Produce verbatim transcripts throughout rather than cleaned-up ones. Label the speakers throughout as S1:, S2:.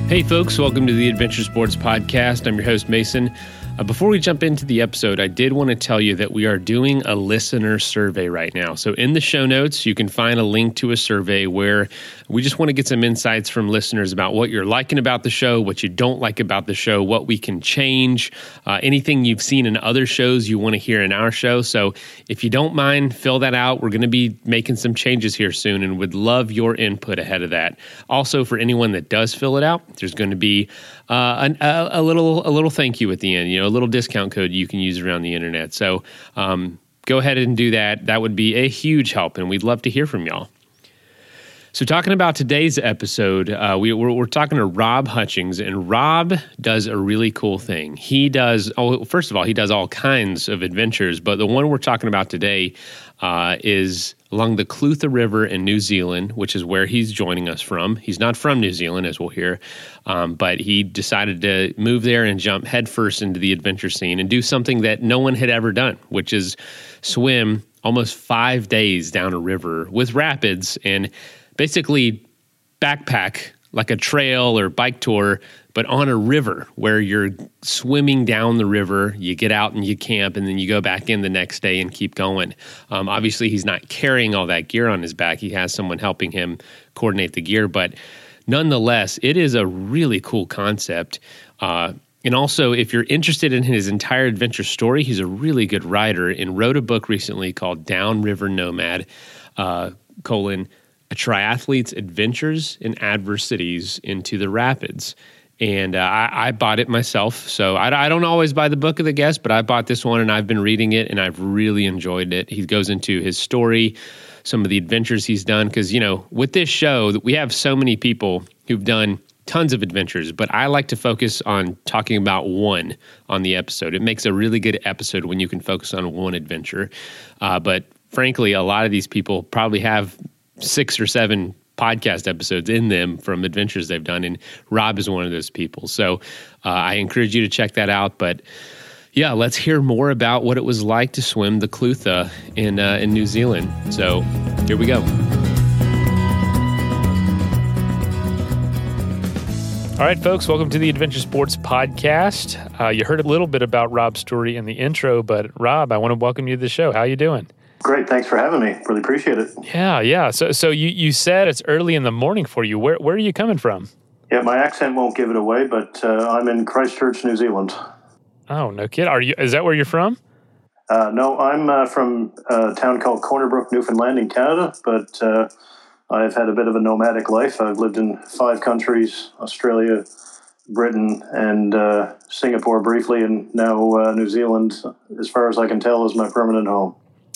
S1: Hey folks, welcome to the Adventure Sports Podcast. I'm your host, Mason. Uh, before we jump into the episode, I did want to tell you that we are doing a listener survey right now. So in the show notes, you can find a link to a survey where we just want to get some insights from listeners about what you're liking about the show, what you don't like about the show, what we can change, uh, anything you've seen in other shows you want to hear in our show. So if you don't mind, fill that out. We're going to be making some changes here soon and would love your input ahead of that. Also, for anyone that does fill it out, there's going to be uh, an, a, a little a little thank you at the end, you know, a little discount code you can use around the internet. So um, go ahead and do that. That would be a huge help, and we'd love to hear from y'all. So talking about today's episode, uh, we, we're, we're talking to Rob Hutchings, and Rob does a really cool thing. He does, oh, first of all, he does all kinds of adventures, but the one we're talking about today uh, is along the Clutha River in New Zealand, which is where he's joining us from. He's not from New Zealand, as we'll hear, um, but he decided to move there and jump headfirst into the adventure scene and do something that no one had ever done, which is swim almost five days down a river with rapids and basically backpack like a trail or bike tour, but on a river where you're swimming down the river. You get out and you camp, and then you go back in the next day and keep going. Um, obviously, he's not carrying all that gear on his back. He has someone helping him coordinate the gear, but nonetheless, it is a really cool concept. Uh, and also, if you're interested in his entire adventure story, he's a really good writer and wrote a book recently called Downriver Nomad, uh, colon, A Triathlete's Adventures and Adversities into the Rapids. And uh, I, I bought it myself. So I, I don't always buy the book of the guest, but I bought this one and I've been reading it and I've really enjoyed it. He goes into his story, some of the adventures he's done. Because, you know, with this show, we have so many people who've done tons of adventures, but I like to focus on talking about one on the episode. It makes a really good episode when you can focus on one adventure. Uh, but frankly, a lot of these people probably have six or seven podcast episodes in them from adventures they've done, and Rob is one of those people. So uh, I encourage you to check that out. But yeah, let's hear more about what it was like to swim the Clutha in uh, in New Zealand. So here we go. All right, folks, welcome to the Adventure Sports Podcast. Uh, you heard a little bit about Rob's story in the intro, but Rob, I want to welcome you to the show. How are you doing?
S2: Great. Thanks for having me. Really appreciate it.
S1: Yeah, yeah. So so you, you said it's early in the morning for you. Where where are you coming from?
S2: Yeah, my accent won't give it away, but uh, I'm in Christchurch, New Zealand.
S1: Oh, no kid. Are you? Is that where you're from?
S2: Uh, no, I'm uh, from a town called Corner Brook, Newfoundland in Canada, but uh, I've had a bit of a nomadic life. I've lived in five countries, Australia, Britain, and uh, Singapore briefly, and now uh, New Zealand, as far as I can tell, is my permanent home.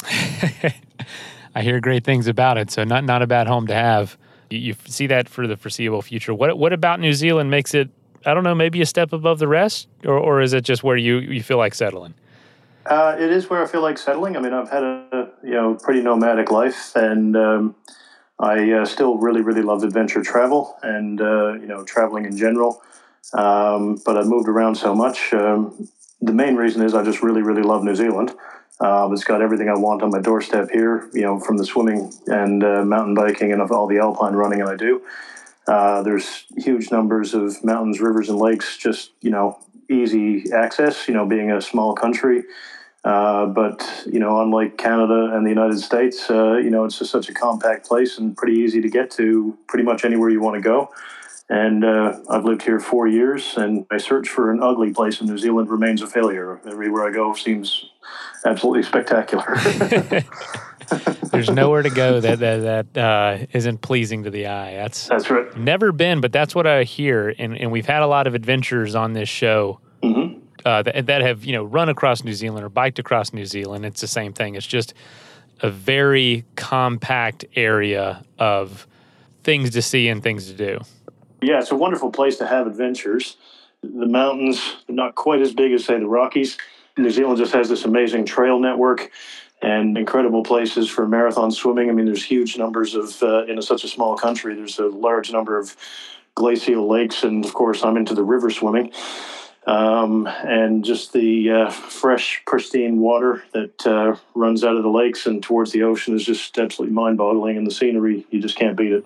S1: I hear great things about it, so not not a bad home to have. You, you see that for the foreseeable future. What what about New Zealand makes it, I don't know, maybe a step above the rest, or or is it just where you, you feel like settling?
S2: Uh, it is where I feel like settling. I mean, I've had a you know pretty nomadic life, and um, I uh, still really really love adventure travel and uh, you know traveling in general. Um, but I've moved around so much. Um, the main reason is I just really really love New Zealand. Uh, it's got everything I want on my doorstep here, you know, from the swimming and uh, mountain biking and of all the alpine running that I do. Uh, there's huge numbers of mountains, rivers, and lakes, just, you know, easy access, you know, being a small country. Uh, but, you know, unlike Canada and the United States, uh, you know, it's just such a compact place and pretty easy to get to pretty much anywhere you want to go. And uh, I've lived here four years, and my search for an ugly place in New Zealand remains a failure. Everywhere I go seems absolutely spectacular.
S1: There's nowhere to go that that, that uh, isn't pleasing to the eye. That's
S2: that's right.
S1: Never been, but that's what I hear. And, and we've had a lot of adventures on this show mm-hmm. uh, that, that have, you know, run across New Zealand or biked across New Zealand. It's the same thing. It's just a very compact area of things to see and things to do.
S2: Yeah, it's a wonderful place to have adventures. The mountains are not quite as big as, say, the Rockies. New Zealand just has this amazing trail network and incredible places for marathon swimming. I mean, there's huge numbers of, uh, in a, such a small country, there's a large number of glacial lakes. And, of course, I'm into the river swimming. Um, and just the uh, fresh, pristine water that uh, runs out of the lakes and towards the ocean is just absolutely mind-boggling. And the scenery, you just can't beat it.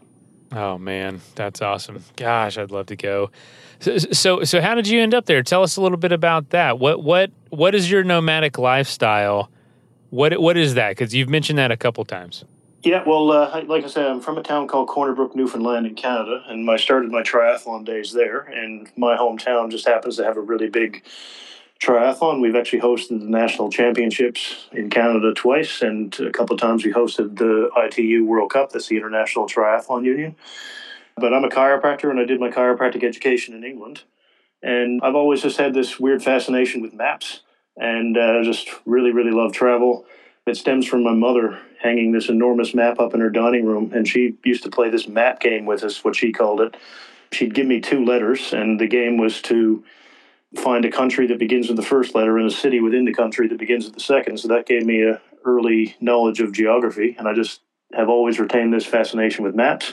S3: Oh man, that's awesome. Gosh, I'd love to go. So, so, so how did you end up there? Tell us a little bit about that. What, what, what is your nomadic lifestyle? What, what is that? Because you've mentioned that a couple times.
S2: Yeah, well, uh, like I said, I'm from a town called Corner Brook, Newfoundland in Canada, and I started my triathlon days there. And my hometown just happens to have a really big triathlon. We've actually hosted the national championships in Canada twice, and a couple of times we hosted the I T U World Cup. That's the International Triathlon Union. But I'm a chiropractor, and I did my chiropractic education in England. And I've always just had this weird fascination with maps, and uh, just really, really love travel. It stems from my mother hanging this enormous map up in her dining room, and she used to play this map game with us, what she called it. She'd give me two letters, and the game was to find a country that begins with the first letter and a city within the country that begins with the second. So that gave me a early knowledge of geography, and I just have always retained this fascination with maps.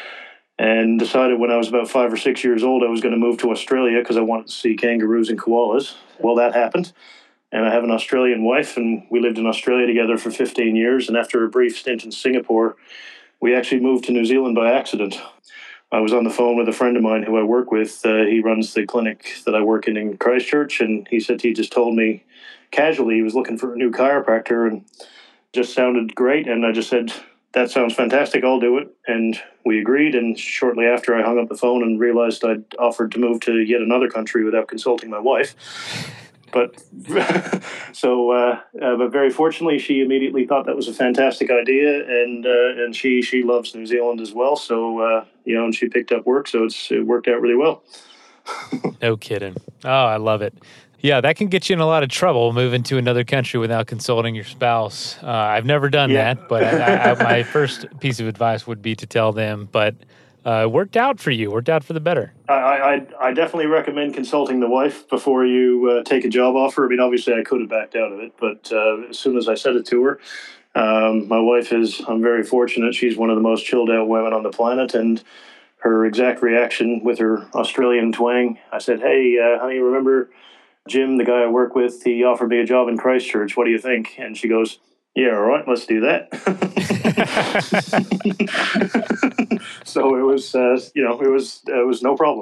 S2: And decided when I was about five or six years old I was going to move to Australia because I wanted to see kangaroos and koalas. Well, that happened. And I have an Australian wife, and we lived in Australia together for fifteen years. And after a brief stint in Singapore, we actually moved to New Zealand by accident. I was on the phone with a friend of mine who I work with. Uh, he runs the clinic that I work in in Christchurch, and he said he just told me casually he was looking for a new chiropractor, and just sounded great. And I just said, that sounds fantastic, I'll do it. And we agreed, and shortly after I hung up the phone and realized I'd offered to move to yet another country without consulting my wife. But so, uh, uh, but very fortunately, she immediately thought that was a fantastic idea, and uh, and she she loves New Zealand as well. So uh, you know, and she picked up work, so it's it worked out really well.
S3: No kidding. Oh, I love it. Yeah, that can get you in a lot of trouble moving to another country without consulting your spouse. Uh, I've never done
S2: Yeah.
S3: that, but I, I, my first piece of advice would be to tell them. But uh, it worked out for you. Worked out for the better.
S2: I, I I definitely recommend consulting the wife before you uh, take a job offer. I mean, obviously, I could have backed out of it, but uh, as soon as I said it to her, um, my wife is. I'm very fortunate. She's one of the most chilled out women on the planet, and her exact reaction with her Australian twang. I said, "Hey, uh, honey, remember Jim, the guy I work with? He offered me a job in Christchurch. What do you think?" And she goes, "Yeah, all right, let's do that." So it was, uh, you know, it was it was no problem.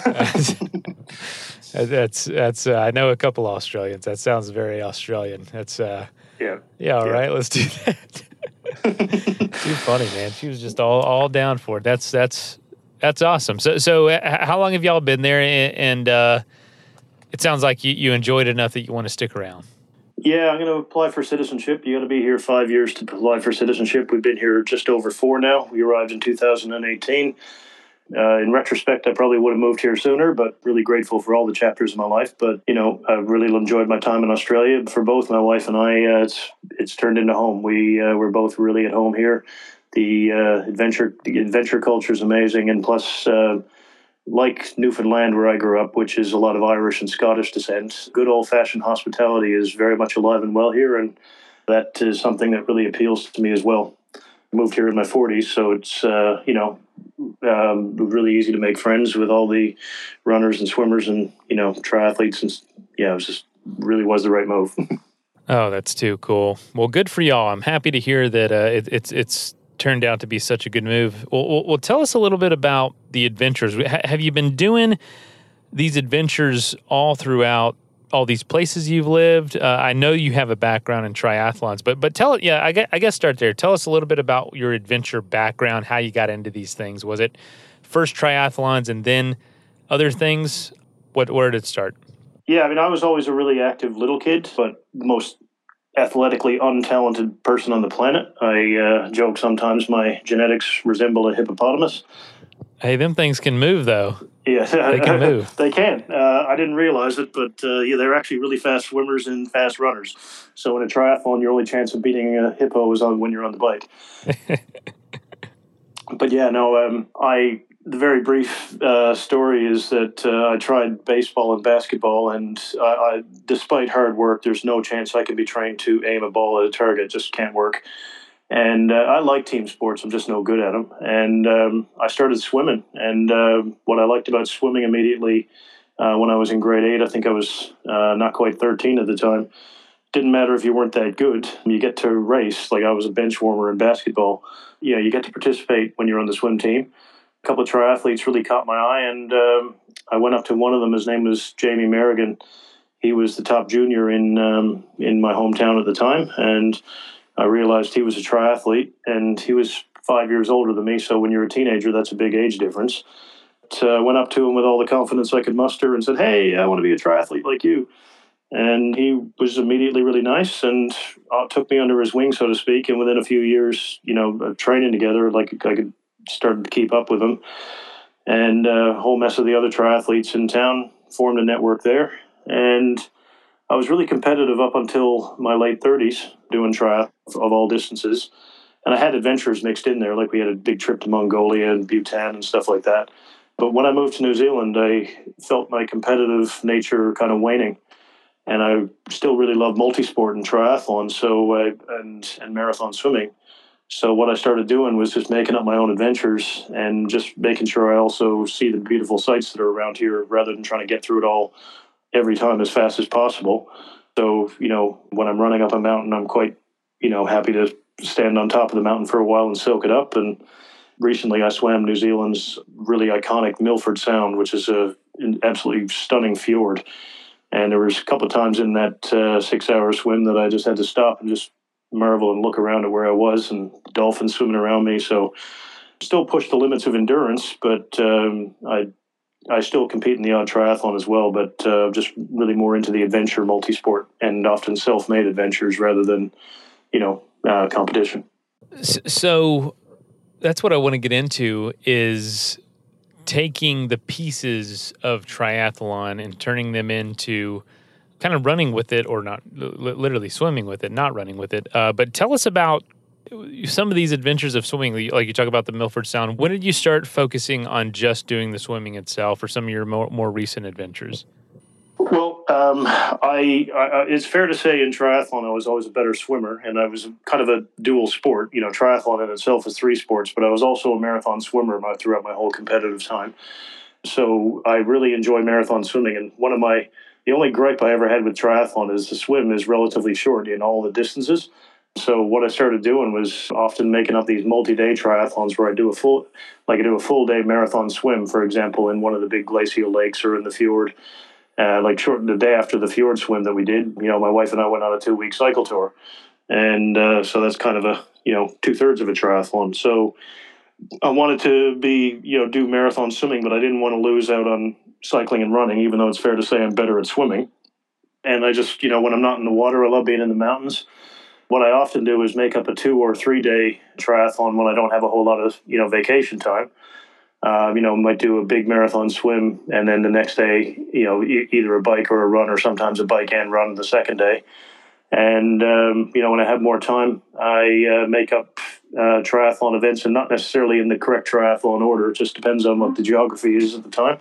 S3: that's that's. Uh, I know a couple Australians. That sounds very Australian. That's uh,
S2: yeah,
S3: yeah. All
S2: yeah.
S3: right, let's do that. Too funny, man. She was just all all down for it. That's that's that's awesome. So so, uh, how long have y'all been there? And uh, it sounds like you, you enjoyed it enough that you want to stick around.
S2: Yeah, I'm going to apply for citizenship. You got to be here five years to apply for citizenship. We've been here just over four now. We arrived in two thousand eighteen. Uh, in retrospect, I probably would have moved here sooner, but really grateful for all the chapters of my life. But, you know, I've really enjoyed my time in Australia. For both my wife and I, uh, it's it's turned into home. We, uh, we're both really at home here. The uh, adventure the adventure culture is amazing. And plus, uh, like Newfoundland, where I grew up, which is a lot of Irish and Scottish descent, good old-fashioned hospitality is very much alive and well here, and that is something that really appeals to me as well. I moved here in my forties, so it's, uh, you know, um, really easy to make friends with all the runners and swimmers and, you know, triathletes. And yeah, it was just really was the right move.
S3: Oh, that's too cool. Well, good for y'all. I'm happy to hear that uh, it, it's it's turned out to be such a good move. Well, well, well, tell us a little bit about the adventures. H- have you been doing these adventures all throughout all these places you've lived? Uh, I know you have a background in triathlons, but but tell it. Yeah, I guess, I guess start there. Tell us a little bit about your adventure background, how you got into these things. Was it first triathlons and then other things? What where did it start?
S2: Yeah, I mean, I was always a really active little kid, but the most athletically untalented person on the planet. I uh, joke sometimes my genetics resemble a hippopotamus.
S3: Hey, them things can move, though.
S2: Yeah,
S3: they can move.
S2: They can. Uh, I didn't realize it, but uh, yeah, they're actually really fast swimmers and fast runners. So in a triathlon, your only chance of beating a hippo is on when you're on the bike. But yeah, no, um, I. The very brief uh, story is that uh, I tried baseball and basketball, and I, I, despite hard work, there's no chance I can be trained to aim a ball at a target. It just can't work. And uh, I like team sports. I'm just no good at them. And um, I started swimming. And uh, what I liked about swimming immediately uh, when I was in grade eight, I think I was uh, not quite thirteen at the time, didn't matter if you weren't that good. You get to race. Like I was a bench warmer in basketball. You know, you get to participate when you're on the swim team. A couple of triathletes really caught my eye, and um, I went up to one of them. His name was Jamie Merrigan. He was the top junior in um, in my hometown at the time, and I realized he was a triathlete, and he was five years older than me. So when you're a teenager, that's a big age difference. So I went up to him with all the confidence I could muster and said, "Hey, I want to be a triathlete like you." And he was immediately really nice and uh, took me under his wing, so to speak. And within a few years, you know, of training together, like I could start to keep up with him. And uh, a whole mess of the other triathletes in town formed a network there. And I was really competitive up until my late thirties, doing triathlon of all distances. And I had adventures mixed in there, like we had a big trip to Mongolia and Bhutan and stuff like that. But when I moved to New Zealand, I felt my competitive nature kind of waning. And I still really love multisport and triathlon, so I, and and marathon swimming. So what I started doing was just making up my own adventures and just making sure I also see the beautiful sights that are around here, rather than trying to get through it all every time as fast as possible. So, you know, when I'm running up a mountain, I'm quite, you know, happy to stand on top of the mountain for a while and soak it up. And recently I swam New Zealand's really iconic Milford Sound, which is a, an absolutely stunning fjord. And there was a couple of times in that uh, six-hour swim that I just had to stop and just marvel and look around at where I was, and dolphins swimming around me. So still push the limits of endurance, but um, I I still compete in the odd triathlon as well, but uh, just really more into the adventure multisport and often self-made adventures rather than, you know, uh, competition.
S3: So that's what I want to get into is taking the pieces of triathlon and turning them into kind of running with it, or not literally swimming with it, not running with it. Uh, but tell us about some of these adventures of swimming. Like you talk about the Milford Sound. When did you start focusing on just doing the swimming itself, or some of your more, more recent adventures?
S2: Well, um, I, I it's fair to say in triathlon I was always a better swimmer, and I was kind of a dual sport. You know, triathlon in itself is three sports, but I was also a marathon swimmer my, throughout my whole competitive time. So I really enjoy marathon swimming, and one of my the only gripe I ever had with triathlon is the swim is relatively short in all the distances. So what I started doing was often making up these multi-day triathlons where I do a full, like I do a full day marathon swim, for example, in one of the big glacial lakes or in the fjord. Uh, like short the day after the fjord swim that we did, you know, my wife and I went on a two-week cycle tour, and uh, so that's kind of a you know two thirds of a triathlon. So I wanted to be you know do marathon swimming, but I didn't want to lose out on cycling and running, even though it's fair to say I'm better at swimming. And I just you know when I'm not in the water, I love being in the mountains. What I often do is make up a two or three day triathlon when I don't have a whole lot of you know vacation time. Uh, you know, might do a big marathon swim, and then the next day, you know, e- either a bike or a run, or sometimes a bike and run the second day. And, um, you know, when I have more time, I uh, make up uh, triathlon events, and not necessarily in the correct triathlon order. It just depends on what the geography is at the time.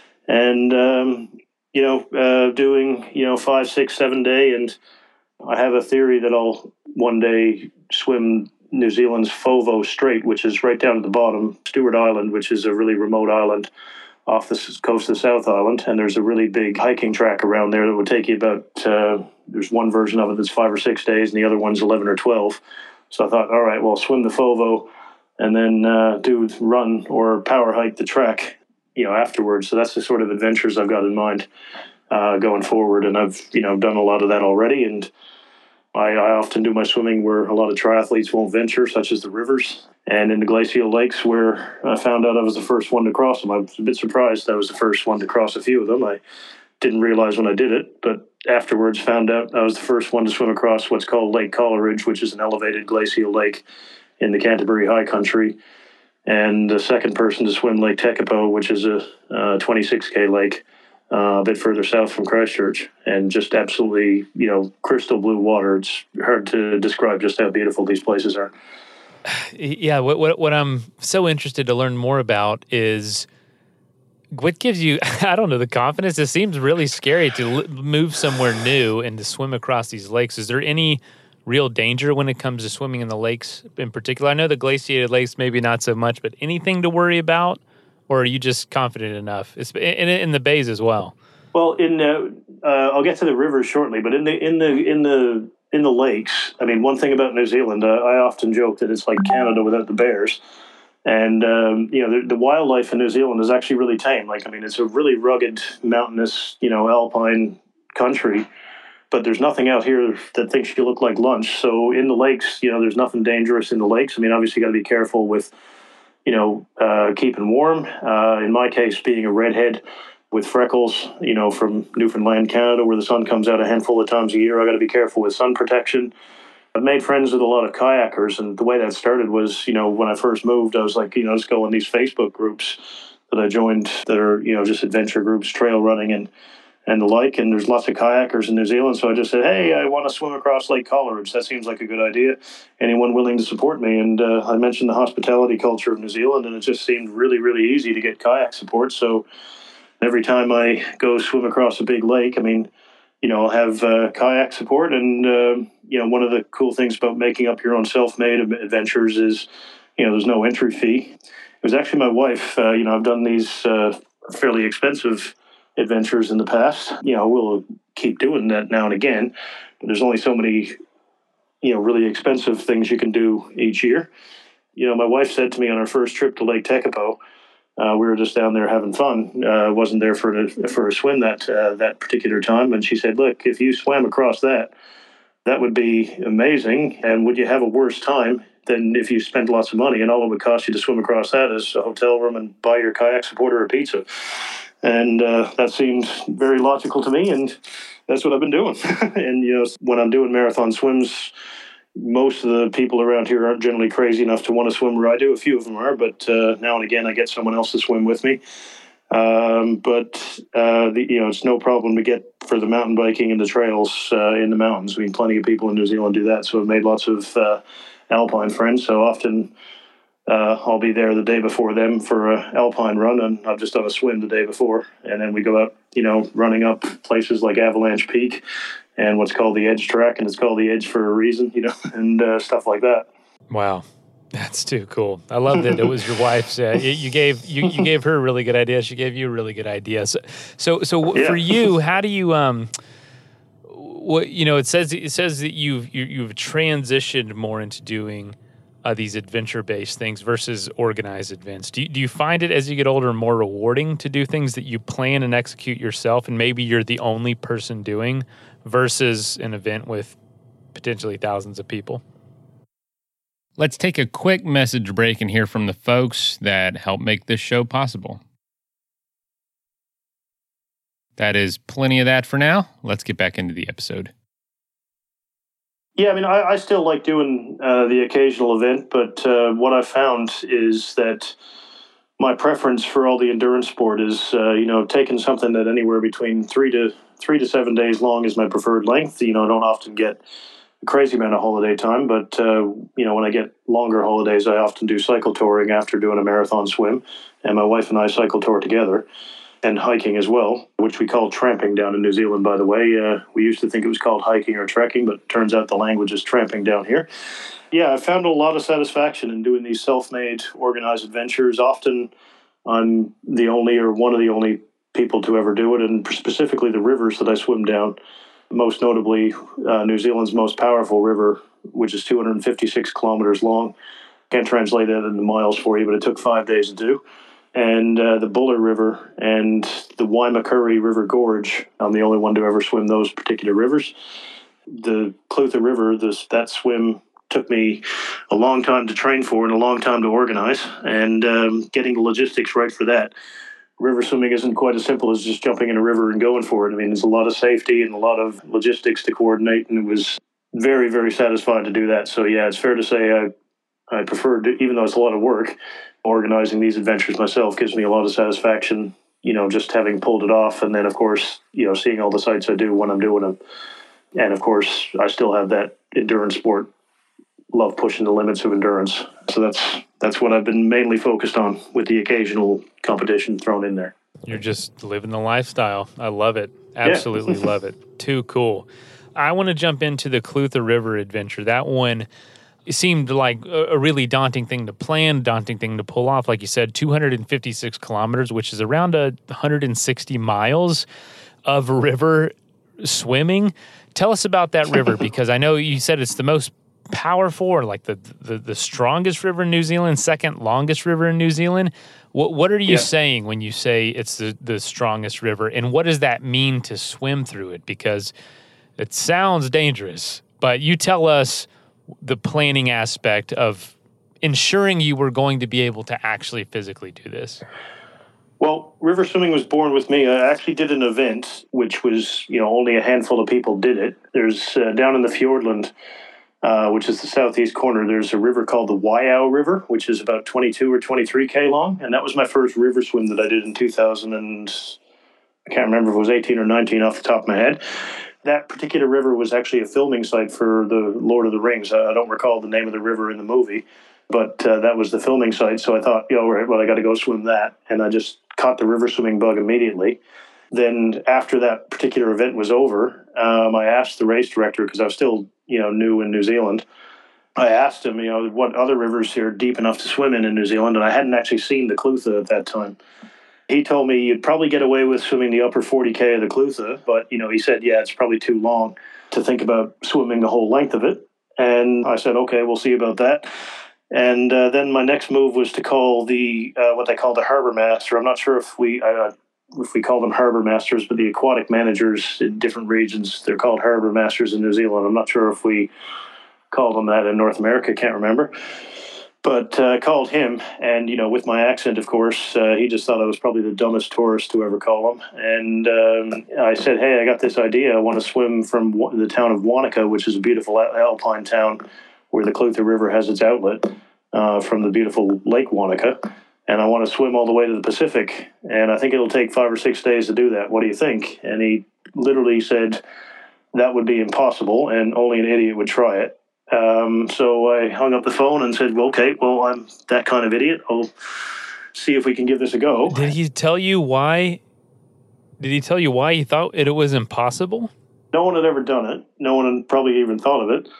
S2: And, um, you know, uh, doing, you know, five, six, seven day. And I have a theory that I'll one day swim New Zealand's Fovo Strait, which is right down at the bottom, Stewart Island, which is a really remote island off the coast of South Island. And there's a really big hiking track around there that would take you about, uh, there's one version of it that's five or six days, and the other one's eleven or twelve. So I thought, all right, well, swim the Fovo and then uh, do run or power hike the track, you know, afterwards. So that's the sort of adventures I've got in mind uh, going forward. And I've, you know, done a lot of that already. And I, I often do my swimming where a lot of triathletes won't venture, such as the rivers and in the glacial lakes, where I found out I was the first one to cross them. I was a bit surprised I was the first one to cross a few of them. I didn't realize when I did it, but afterwards found out I was the first one to swim across what's called Lake Coleridge, which is an elevated glacial lake in the Canterbury High Country, and the second person to swim Lake Tekapo, which is a uh, twenty-six K lake. Uh, a bit further south from Christchurch, and just absolutely, you know, crystal blue water. It's hard to describe just how beautiful these places are.
S3: Yeah, what what, what I'm so interested to learn more about is what gives you, I don't know, the confidence. It seems really scary to l- move somewhere new and to swim across these lakes. Is there any real danger when it comes to swimming in the lakes in particular? I know the glaciated lakes maybe not so much, but anything to worry about? Or are you just confident enough? It's in, in the bays as well?
S2: Well, in uh, uh, I'll get to the rivers shortly, but in the in the in the in the lakes, I mean, one thing about New Zealand, uh, I often joke that it's like Canada without the bears. And, um, you know, the, the wildlife in New Zealand is actually really tame. Like, I mean, it's a really rugged, mountainous, you know, alpine country, but there's nothing out here that thinks you look like lunch. So in the lakes, you know, there's nothing dangerous in the lakes. I mean, obviously you got to be careful with, you know, uh, keeping warm. Uh, in my case, being a redhead with freckles, you know, from Newfoundland, Canada, where the sun comes out a handful of times a year, I got to be careful with sun protection. I've made friends with a lot of kayakers, and the way that started was, you know, when I first moved, I was like, you know, let's go in these Facebook groups that I joined that are, you know, just adventure groups, trail running and, and the like, and there's lots of kayakers in New Zealand, so I just said, hey, I want to swim across Lake Coleridge. That seems like a good idea. Anyone willing to support me? And uh, I mentioned the hospitality culture of New Zealand, and it just seemed really, really easy to get kayak support, so every time I go swim across a big lake, I mean, you know, I'll have uh, kayak support. And, uh, you know, one of the cool things about making up your own self-made adventures is, you know, there's no entry fee. It was actually my wife. Uh, you know, I've done these uh, fairly expensive adventures in the past. You know, we'll keep doing that now and again, but there's only so many, you know, really expensive things you can do each year. You know, my wife said to me on our first trip to Lake Tekapo, Uh, we were just down there having fun. I uh, wasn't there for a, for a swim that uh, that particular time. And she said, look, if you swam across that, that would be amazing. And would you have a worse time than if you spent lots of money? And all it would cost you to swim across that is a hotel room and buy your kayak supporter a pizza. And uh, that seemed very logical to me. And that's what I've been doing. And, you know, when I'm doing marathon swims, most of the people around here aren't generally crazy enough to want to swim where I do. A few of them are, but uh, now and again I get someone else to swim with me. Um, but, uh, the, you know, it's no problem to get for the mountain biking and the trails uh, in the mountains. I mean, plenty of people in New Zealand do that, so I've made lots of uh, alpine friends. So often uh, I'll be there the day before them for an alpine run, and I've just done a swim the day before. And then we go out, you know, running up places like Avalanche Peak and what's called the Edge Track, and it's called the Edge for a reason, you know, and uh, stuff like that.
S3: Wow, that's too cool. I love that it was your wife's. Uh, you, you gave you, you gave her a really good idea. She gave you a really good idea. So, so, so yeah. For you, how do you um, what you know? It says it says that you've you, you've transitioned more into doing uh, these adventure-based things versus organized events. Do you, do you find it as you get older more rewarding to do things that you plan and execute yourself, and maybe you're the only person doing, versus an event with potentially thousands of people?
S1: Let's take a quick message break and hear from the folks that help make this show possible. That is plenty of that for now. Let's get back into the episode.
S2: Yeah, I mean, I, I still like doing uh, the occasional event, but uh, what I've found is that my preference for all the endurance sport is, uh, you know, taking something that anywhere between three to three to seven days long is my preferred length. You know, I don't often get a crazy amount of holiday time, but, uh, you know, when I get longer holidays, I often do cycle touring after doing a marathon swim. And my wife and I cycle tour together, and hiking as well, which we call tramping down in New Zealand, by the way. Uh, we used to think it was called hiking or trekking, but it turns out the language is tramping down here. Yeah, I found a lot of satisfaction in doing these self-made, organized adventures. Often I'm the only or one of the only people to ever do it, and specifically the rivers that I swim down, most notably uh, New Zealand's most powerful river, which is two hundred fifty-six kilometers long. Can't translate that into miles for you, but it took five days to do. And uh, the Buller River and the Waimakuri River Gorge. I'm the only one to ever swim those particular rivers. The Clutha River, this, that swim took me a long time to train for and a long time to organize, and um, getting the logistics right for that. River swimming isn't quite as simple as just jumping in a river and going for it. I mean, there's a lot of safety and a lot of logistics to coordinate, and it was very, very satisfying to do that. So, yeah, it's fair to say I, I prefer, to, even though it's a lot of work, organizing these adventures myself gives me a lot of satisfaction, you know, just having pulled it off. And then, of course, you know, seeing all the sights I do when I'm doing them. And, of course, I still have that endurance sport, love pushing the limits of endurance. So that's that's what I've been mainly focused on, with the occasional competition thrown in there.
S3: You're just living the lifestyle. I love it. Absolutely yeah. Love it. Too cool. I want to jump into the Clutha River adventure. That one, it seemed like a really daunting thing to plan, daunting thing to pull off. Like you said, two hundred fifty-six kilometers, which is around a one hundred sixty miles. of river swimming. Tell us about that river, because I know you said it's the most powerful, or like the, the, the strongest river in New Zealand, second longest river in New Zealand. What what are you yeah. saying when you say it's the, the strongest river, and what does that mean to swim through it? Because it sounds dangerous, but you tell us the planning aspect of ensuring you were going to be able to actually physically do this.
S2: Well, river swimming was born with me. I actually did an event, which was, you know, only a handful of people did it. There's uh, down in the Fiordland, uh, which is the southeast corner, there's a river called the Waiau River, which is about twenty-two or twenty-three K long. And that was my first river swim that I did in two thousand. And I can't remember if it was eighteen or nineteen off the top of my head. That particular river was actually a filming site for the Lord of the Rings. I don't recall the name of the river in the movie, but uh, that was the filming site. So I thought, you know, right, well, I got to go swim that. And I just caught the river swimming bug immediately. Then after that particular event was over, um, I asked the race director, because I was still, you know, new in New Zealand. I asked him, you know, what other rivers here are deep enough to swim in in New Zealand, and I hadn't actually seen the Clutha at that time. He told me you'd probably get away with swimming the upper forty K of the Clutha, but, you know, he said, yeah, it's probably too long to think about swimming the whole length of it. And I said, okay, we'll see about that. And uh, then my next move was to call the uh, what they call the harbor master. I'm not sure if we uh, if we call them harbor masters, but the aquatic managers in different regions, they're called harbor masters in New Zealand. I'm not sure if we call them that in North America. Can't remember. But I uh, called him, and, you know, with my accent, of course, uh, he just thought I was probably the dumbest tourist to ever call him. And um, I said, hey, I got this idea. I want to swim from the town of Wanaka, which is a beautiful alpine town where the Clutha River has its outlet uh, from the beautiful Lake Wanaka. And I want to swim all the way to the Pacific. And I think it'll take five or six days to do that. What do you think? And he literally said that would be impossible, and only an idiot would try it. Um, so I hung up the phone and said, well, okay, well, I'm that kind of idiot. I'll see if we can give this a go.
S3: Did he tell you why? Did he tell you why he thought it was impossible?
S2: No one had ever done it. No one had probably even thought of it.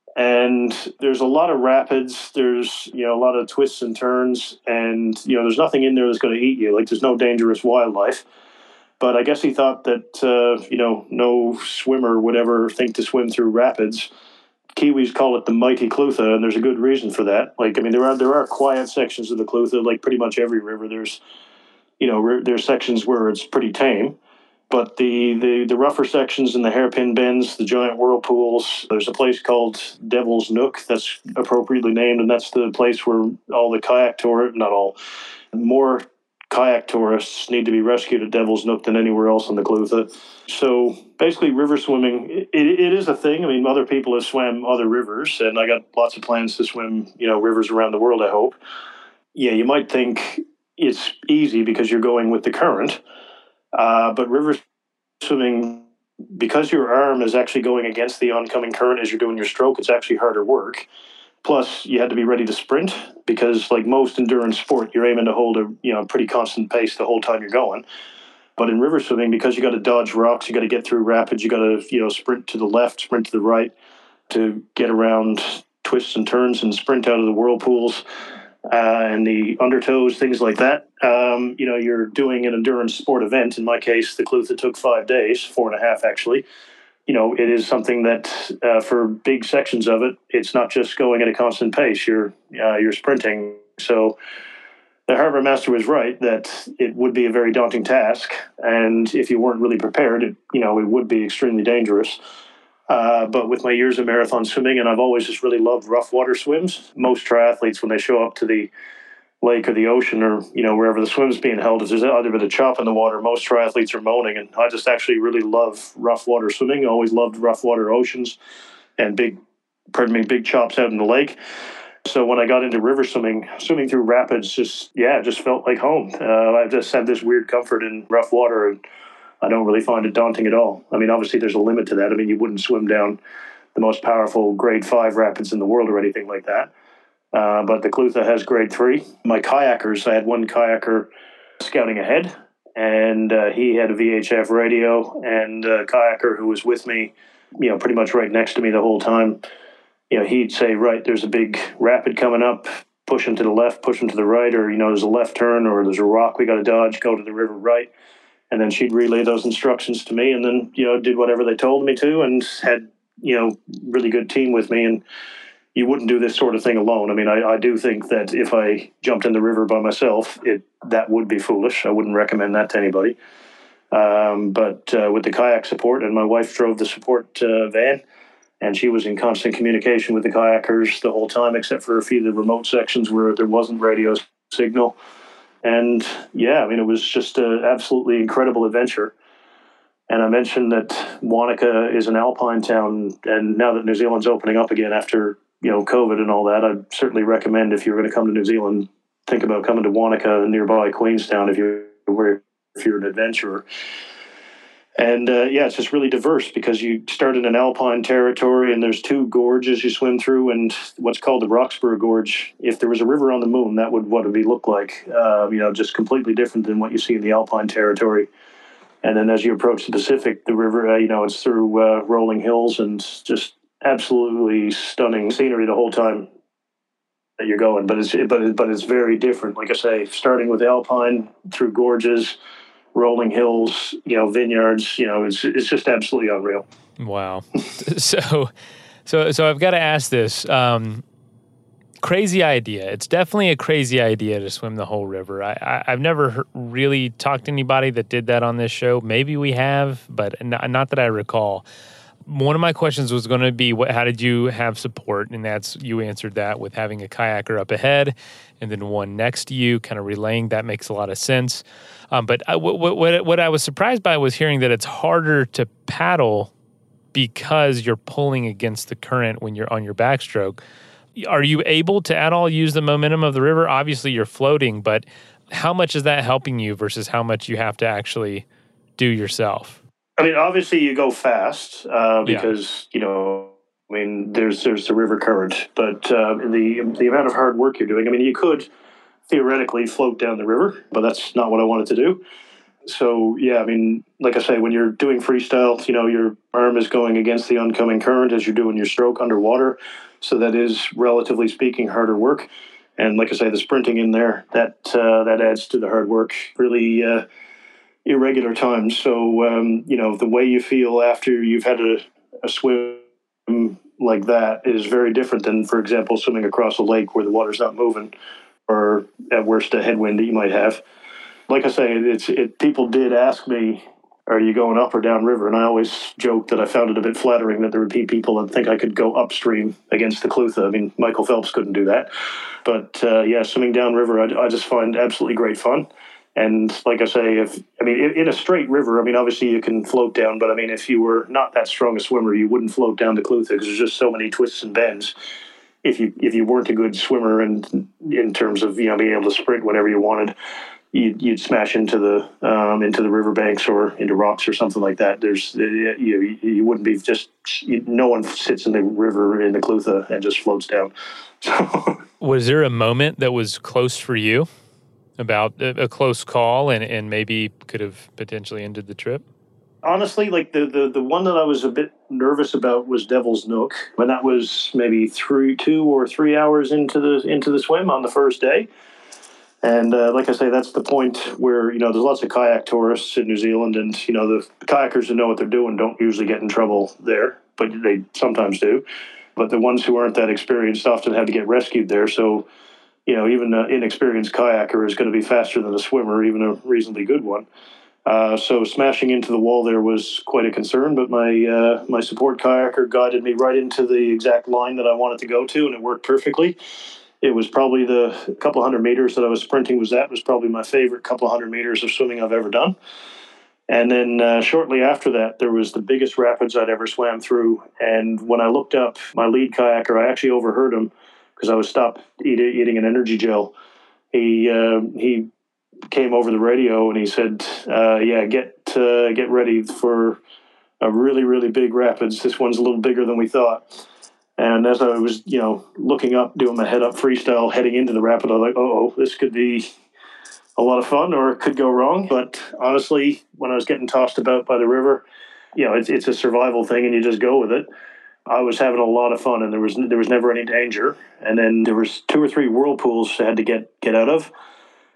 S2: And there's a lot of rapids. There's, you know, a lot of twists and turns, and, you know, there's nothing in there that's going to eat you. Like, there's no dangerous wildlife. But I guess he thought that, uh, you know, no swimmer would ever think to swim through rapids. Kiwis call it the mighty Clutha, and there's a good reason for that. Like, I mean, there are there are quiet sections of the Clutha, like pretty much every river. There's, you know, there's sections where it's pretty tame, but the, the, the rougher sections and the hairpin bends, the giant whirlpools, there's a place called Devil's Nook that's appropriately named, and that's the place where all the kayak tourists, not all, more kayak tourists need to be rescued at Devil's Nook than anywhere else on the Clutha. So basically, river swimming, it, it is a thing. I mean, other people have swam other rivers, and I got lots of plans to swim, you know, rivers around the world, I hope. Yeah, you might think it's easy because you're going with the current, uh, but river swimming, because your arm is actually going against the oncoming current as you're doing your stroke, it's actually harder work. Plus, you had to be ready to sprint because, like most endurance sport, you're aiming to hold a, you know, pretty constant pace the whole time you're going. But in river swimming, because you got to dodge rocks, you got to get through rapids, you got to, you know, sprint to the left, sprint to the right to get around twists and turns and sprint out of the whirlpools uh, and the undertows, things like that. Um, you know, you're doing an endurance sport event. In my case, the Clutha took five days, four and a half actually. You know, it is something that uh, for big sections of it, it's not just going at a constant pace. You're uh, you're sprinting. So the harbor master was right that it would be a very daunting task, and if you weren't really prepared, it, you know, it would be extremely dangerous. Uh, but with my years of marathon swimming, and I've always just really loved rough water swims. Most triathletes, when they show up to the lake or the ocean or, you know, wherever the swim's being held, if there's either bit of chop in the water, most triathletes are moaning. And I just actually really love rough water swimming. I always loved rough water oceans and big, pardon me, big chops out in the lake. So when I got into river swimming, swimming through rapids, just, yeah, just felt like home. Uh, I just had this weird comfort in rough water, and I don't really find it daunting at all. I mean, obviously there's a limit to that. I mean, you wouldn't swim down the most powerful grade five rapids in the world or anything like that. Uh, but the Clutha has grade three. My kayakers, I had one kayaker scouting ahead, and uh, he had a V H F radio, and a kayaker who was with me, you know, pretty much right next to me the whole time. You know, he'd say, right, there's a big rapid coming up, pushing to the left, pushing to the right, or, you know, there's a left turn, or there's a rock we got to dodge, go to the river right. And then she'd relay those instructions to me, and then, you know, did whatever they told me to, and had, you know, really good team with me. And you wouldn't do this sort of thing alone. I mean, I, I do think that if I jumped in the river by myself, it that would be foolish. I wouldn't recommend that to anybody. Um, but uh, with the kayak support, and my wife drove the support uh, van, and she was in constant communication with the kayakers the whole time, except for a few of the remote sections where there wasn't radio signal. And yeah, I mean, it was just an absolutely incredible adventure. And I mentioned that Wanaka is an alpine town, and now that New Zealand's opening up again after, you know, COVID and all that, I'd certainly recommend, if you're going to come to New Zealand, think about coming to Wanaka, nearby Queenstown, if you're if you're an adventurer. And uh, yeah, it's just really diverse, because you start in an alpine territory, and there's two gorges you swim through, and what's called the Roxburgh Gorge. If there was a river on the moon, that would what it would look like. Uh, you know, just completely different than what you see in the alpine territory. And then as you approach the Pacific, the river, uh, you know, it's through uh, rolling hills, and just absolutely stunning scenery the whole time that you're going. But it's but it, but it's very different. Like I say, starting with alpine through gorges, rolling hills, you know, vineyards. You know, it's it's just absolutely unreal.
S3: Wow. so, so so I've got to ask this. Um, crazy idea. It's definitely a crazy idea to swim the whole river. I, I, I've never he- really talked to anybody that did that on this show. Maybe we have, but not, not that I recall. One of my questions was going to be, what, how did you have support? And that's, you answered that with having a kayaker up ahead and then one next to you, kind of relaying. That makes a lot of sense. Um, but I, what, what, what I was surprised by was hearing that it's harder to paddle because you're pulling against the current when you're on your backstroke. Are you able to at all use the momentum of the river? Obviously, you're floating, but how much is that helping you versus how much you have to actually do yourself?
S2: I mean, obviously, you go fast uh, because, yeah. you know, I mean, there's there's the river current, but uh, the the amount of hard work you're doing, I mean, you could theoretically float down the river, but that's not what I wanted to do. So, yeah, I mean, like I say, when you're doing freestyle, you know, your arm is going against the oncoming current as you're doing your stroke underwater. So that is, relatively speaking, harder work. And like I say, the sprinting in there, that uh, that adds to the hard work, really uh, irregular times. So, um, you know, the way you feel after you've had a, a swim like that is very different than, for example, swimming across a lake where the water's not moving, or at worst a headwind that you might have. Like I say, it's it. People did ask me, are you going up or down river? And I always joked that I found it a bit flattering that there would be people that think I could go upstream against the Clutha. I mean, Michael Phelps couldn't do that. But uh, yeah, swimming down river, I, I just find absolutely great fun. And like I say, if I mean, in, in a straight river, I mean, obviously you can float down, but I mean, if you were not that strong a swimmer, you wouldn't float down the Clutha because there's just so many twists and bends. If you if you weren't a good swimmer, and in terms of, you know, being able to sprint whenever you wanted, You'd, you'd smash into the um, into the riverbanks or into rocks or something like that. There's you you wouldn't be just you, no one sits in the river in the Clutha and just floats down.
S3: Was there a moment that was close for you, about a, a close call, and, and maybe could have potentially ended the trip?
S2: Honestly, like the, the the one that I was a bit nervous about was Devil's Nook, and that was maybe three two or three hours into the into the swim on the first day. And uh, like I say, that's the point where, you know, there's lots of kayak tourists in New Zealand, and, you know, the kayakers who know what they're doing don't usually get in trouble there, but they sometimes do. But the ones who aren't that experienced often have to get rescued there. So, you know, even an inexperienced kayaker is going to be faster than a swimmer, even a reasonably good one. Uh, so smashing into the wall there was quite a concern, but my uh, my support kayaker guided me right into the exact line that I wanted to go to, and it worked perfectly. It was probably the couple hundred meters that I was sprinting was that was probably my favorite couple hundred meters of swimming I've ever done. And then uh, shortly after that, there was the biggest rapids I'd ever swam through. And when I looked up, my lead kayaker, I actually overheard him because I was stopped eat, eating an energy gel. He uh, he came over the radio and he said, uh, "Yeah, get uh, get ready for a really really big rapids. This one's a little bigger than we thought." And as I was, you know, looking up, doing my head up freestyle, heading into the rapid, I was like, oh, this could be a lot of fun or it could go wrong. But honestly, when I was getting tossed about by the river, you know, it's it's a survival thing and you just go with it. I was having a lot of fun and there was there was never any danger. And then there was two or three whirlpools I had to get, get out of.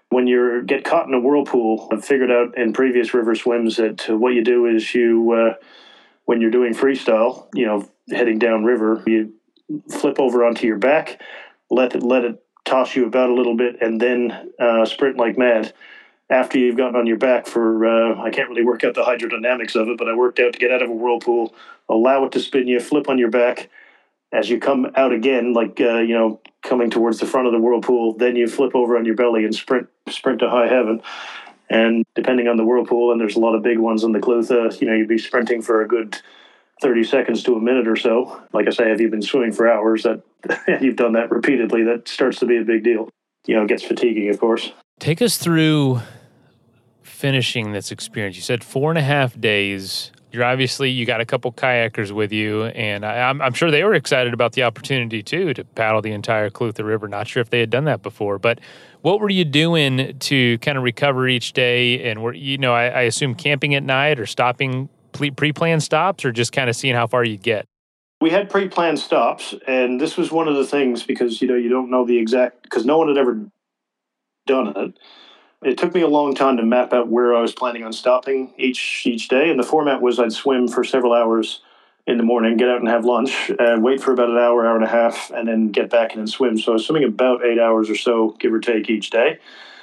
S2: When you get caught in a whirlpool, I've figured out in previous river swims that what you do is you, uh, when you're doing freestyle, you know, heading down river, you flip over onto your back, let it, let it toss you about a little bit, and then uh, sprint like mad. After you've gotten on your back for, uh, I can't really work out the hydrodynamics of it, but I worked out to get out of a whirlpool, allow it to spin you, flip on your back. As you come out again, like, uh, you know, coming towards the front of the whirlpool, then you flip over on your belly and sprint sprint to high heaven. And depending on the whirlpool, and there's a lot of big ones in the Clutha, you know, you'd be sprinting for a good thirty seconds to a minute or so. Like I say, if you've been swimming for hours, that and you've done that repeatedly, that starts to be a big deal. You know, it gets fatiguing, of course.
S3: Take us through finishing this experience. You said four and a half days. You're obviously, you got a couple kayakers with you, and I, I'm, I'm sure they were excited about the opportunity, too, to paddle the entire Clutha River. Not sure if they had done that before, but what were you doing to kind of recover each day? And were, you know, I, I assume camping at night or stopping pre-planned stops, or just kind of seeing how far you'd get?
S2: We had pre-planned stops, and this was one of the things because, you know, you don't know the exact, because no one had ever done it. It took me a long time to map out where I was planning on stopping each each day, and the format was I'd swim for several hours in the morning, get out and have lunch, and wait for about an hour, hour and a half, and then get back in and swim. So I was swimming about eight hours or so, give or take, each day.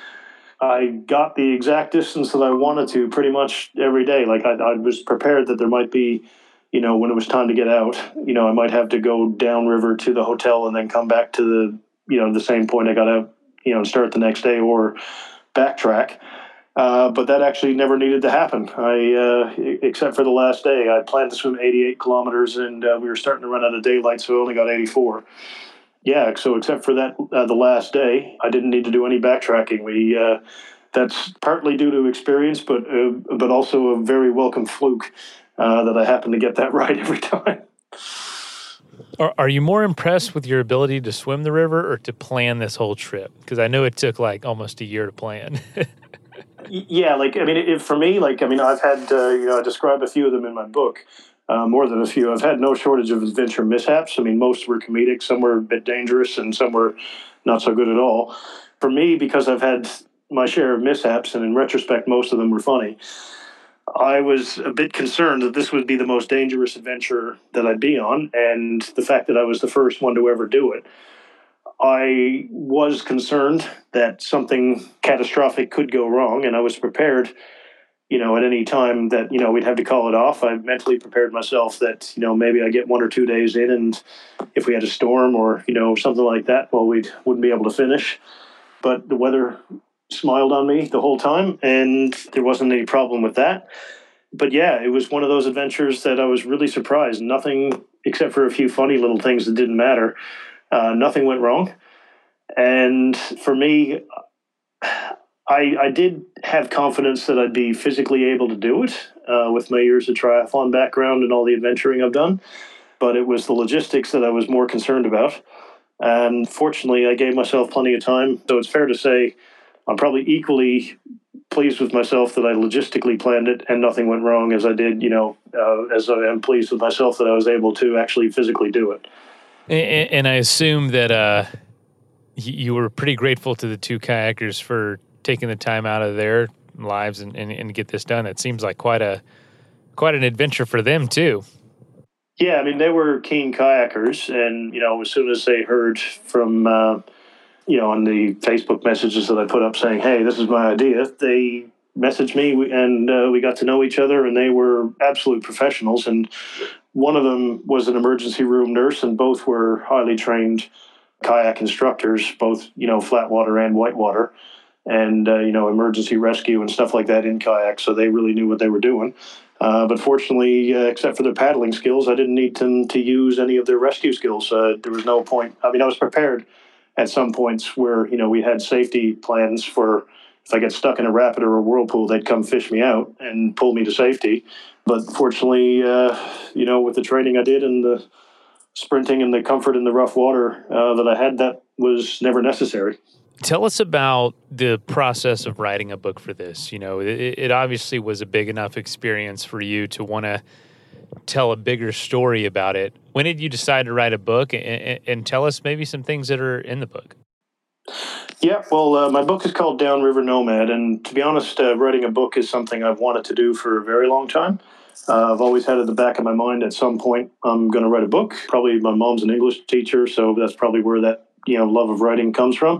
S2: I got the exact distance that I wanted to pretty much every day. Like I, I was prepared that there might be, you know, when it was time to get out, you know, I might have to go downriver to the hotel and then come back to the, you know, the same point I got out, you know, and start the next day, or backtrack. Uh, but that actually never needed to happen. I, uh, except for the last day, I planned to swim eighty-eight kilometers, and uh, we were starting to run out of daylight, so I only got eighty-four. Yeah, so except for that, uh, the last day, I didn't need to do any backtracking. We uh, that's partly due to experience, but uh, but also a very welcome fluke uh, that I happened to get that right every time.
S3: Are, are you more impressed with your ability to swim the river or to plan this whole trip? Because I know it took like almost a year to plan.
S2: Yeah, like, I mean, it, for me, like, I mean, I've had, uh, you know, I describe a few of them in my book, uh, more than a few. I've had no shortage of adventure mishaps. I mean, most were comedic, some were a bit dangerous, and some were not so good at all. For me, because I've had my share of mishaps, and in retrospect, most of them were funny, I was a bit concerned that this would be the most dangerous adventure that I'd be on, and the fact that I was the first one to ever do it. I was concerned that something catastrophic could go wrong, and I was prepared, you know, at any time that, you know, we'd have to call it off. I mentally prepared myself that, you know, maybe I get one or two days in, and if we had a storm or, you know, something like that, well, we wouldn't be able to finish. But the weather smiled on me the whole time, and there wasn't any problem with that. But yeah, it was one of those adventures that I was really surprised. Nothing, except for a few funny little things that didn't matter. Uh, nothing went wrong. And for me, I, I did have confidence that I'd be physically able to do it uh, with my years of triathlon background and all the adventuring I've done. But it was the logistics that I was more concerned about. And fortunately, I gave myself plenty of time. So it's fair to say I'm probably equally pleased with myself that I logistically planned it and nothing went wrong as I did, you know, uh, as I am pleased with myself that I was able to actually physically do it.
S3: And, and I assume that uh, you were pretty grateful to the two kayakers for taking the time out of their lives and, and, and get this done. It seems like quite a quite an adventure for them too.
S2: Yeah, I mean, they were keen kayakers, and you know, as soon as they heard from uh, you know, on the Facebook messages that I put up saying, "Hey, this is my idea," they messaged me, and uh, we got to know each other, and they were absolute professionals. And one of them was an emergency room nurse, and both were highly trained kayak instructors, both, you know, flat water and whitewater, and, uh, you know, emergency rescue and stuff like that in kayaks. So they really knew what they were doing. Uh, but fortunately, uh, except for their paddling skills, I didn't need to, to use any of their rescue skills. Uh, there was no point. I mean, I was prepared at some points where, you know, we had safety plans for if I get stuck in a rapid or a whirlpool, they'd come fish me out and pull me to safety. But fortunately, uh, you know, with the training I did and the sprinting and the comfort in the rough water uh, that I had, that was never necessary.
S3: Tell us about the process of writing a book for this. You know, it, it obviously was a big enough experience for you to want to tell a bigger story about it. When did you decide to write a book? And, and tell us maybe some things that are in the book.
S2: Yeah, well, uh, my book is called Downriver Nomad, and to be honest, uh, writing a book is something I've wanted to do for a very long time. Uh, I've always had at the back of my mind at some point I'm going to write a book. Probably my mom's an English teacher, so that's probably where that you know love of writing comes from.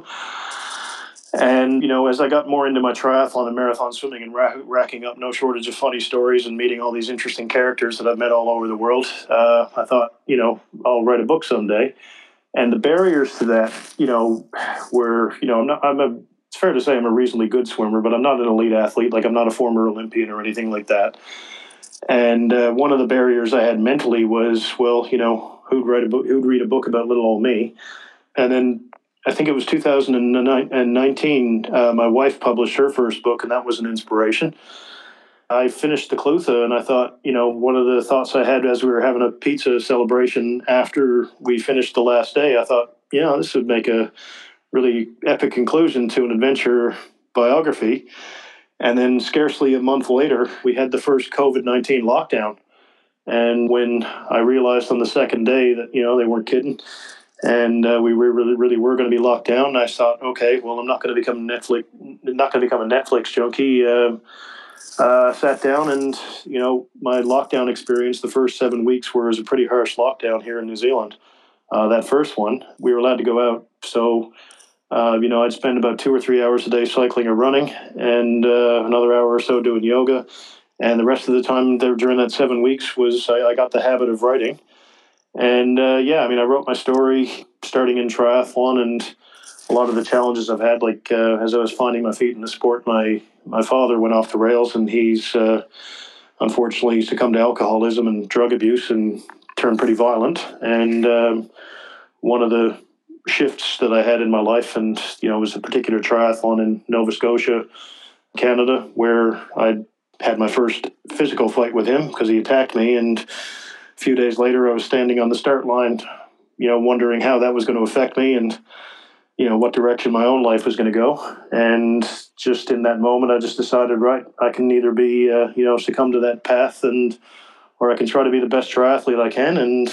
S2: And you know, as I got more into my triathlon and marathon swimming and ra- racking up no shortage of funny stories and meeting all these interesting characters that I've met all over the world, uh, I thought, you know, I'll write a book someday. And the barriers to that, you know, were, you know, I'm, not, I'm a, it's fair to say I'm a reasonably good swimmer, but I'm not an elite athlete. Like I'm not a former Olympian or anything like that. And uh, one of the barriers I had mentally was, well, you know, who'd write a book, who'd read a book about little old me? And then I think it was two thousand nineteen, uh, my wife published her first book, and that was an inspiration. I finished the Clutha, and I thought, you know, one of the thoughts I had as we were having a pizza celebration after we finished the last day, I thought, you know, this would make a really epic conclusion to an adventure biography. And then scarcely a month later, we had the first COVID nineteen lockdown. And when I realized on the second day that, you know, they weren't kidding, and uh, we were really, really were going to be locked down, I thought, okay, well, I'm not going to become Netflix, not going to become a Netflix junkie. Uh, Uh, sat down and, you know, my lockdown experience, the first seven weeks was a pretty harsh lockdown here in New Zealand. Uh, that first one, we were allowed to go out. So, uh, you know, I'd spend about two or three hours a day cycling or running and uh, another hour or so doing yoga. And the rest of the time there during that seven weeks was I, I got the habit of writing. And, uh, yeah, I mean, I wrote my story starting in triathlon and a lot of the challenges I've had, like uh, as I was finding my feet in the sport, my my father went off the rails, and he's uh, unfortunately succumbed to alcoholism and drug abuse and turned pretty violent. And um, one of the shifts that I had in my life, and you know, was a particular triathlon in Nova Scotia, Canada, where I had my first physical fight with him because he attacked me. And a few days later, I was standing on the start line, you know, wondering how that was going to affect me and you know, what direction my own life was going to go. And just in that moment, I just decided, right, I can either be, uh, you know, succumb to that path and, or I can try to be the best triathlete I can. And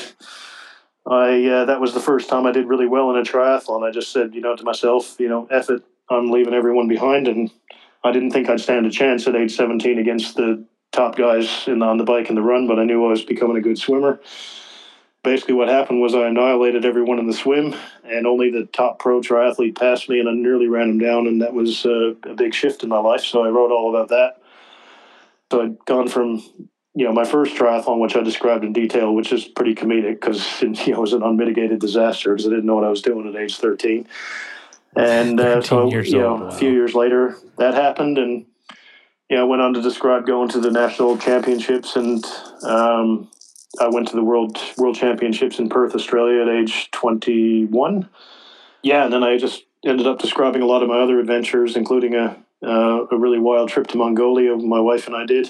S2: I, uh, that was the first time I did really well in a triathlon. I just said, you know, to myself, you know, F it, I'm leaving everyone behind. And I didn't think I'd stand a chance at age seventeen against the top guys in, on the bike and the run, but I knew I was becoming a good swimmer. Basically what happened was I annihilated everyone in the swim, and only the top pro triathlete passed me, and I nearly ran him down, and that was uh, a big shift in my life. So I wrote all about that. So I'd gone from, you know, my first triathlon, which I described in detail, which is pretty comedic because you know, it was an unmitigated disaster because I didn't know what I was doing at age thirteen. And uh, so, you know, old, wow. A few years later, that happened, and you know, I went on to describe going to the national championships, and um, I went to the World World Championships in Perth, Australia at age twenty-one. Yeah, and then I just ended up describing a lot of my other adventures, including a uh, a really wild trip to Mongolia my wife and I did.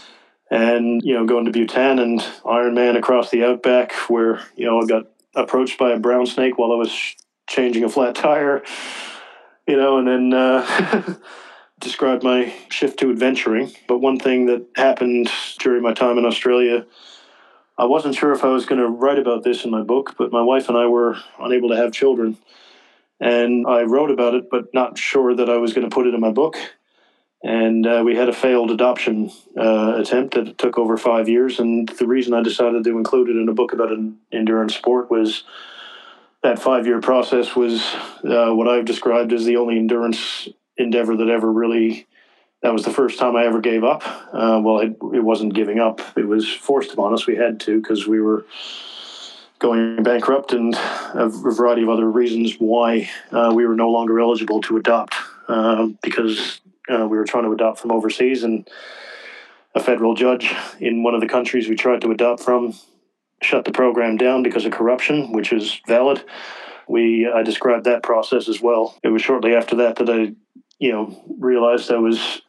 S2: And, you know, going to Bhutan and Ironman across the outback where, you know, I got approached by a brown snake while I was changing a flat tire, you know, and then uh, described my shift to adventuring. But one thing that happened during my time in Australia, I wasn't sure if I was going to write about this in my book, but my wife and I were unable to have children. And I wrote about it, but not sure that I was going to put it in my book. And uh, we had a failed adoption uh, attempt that took over five years. And the reason I decided to include it in a book about an endurance sport was that five-year process was uh, what I've described as the only endurance endeavor that ever really, that was the first time I ever gave up. Uh, well, it, it wasn't giving up. It was forced upon us. We had to because we were going bankrupt and a variety of other reasons why uh, we were no longer eligible to adopt uh, because uh, we were trying to adopt from overseas, and a federal judge in one of the countries we tried to adopt from shut the program down because of corruption, which is valid. We I described that process as well. It was shortly after that that I, you know, realized I was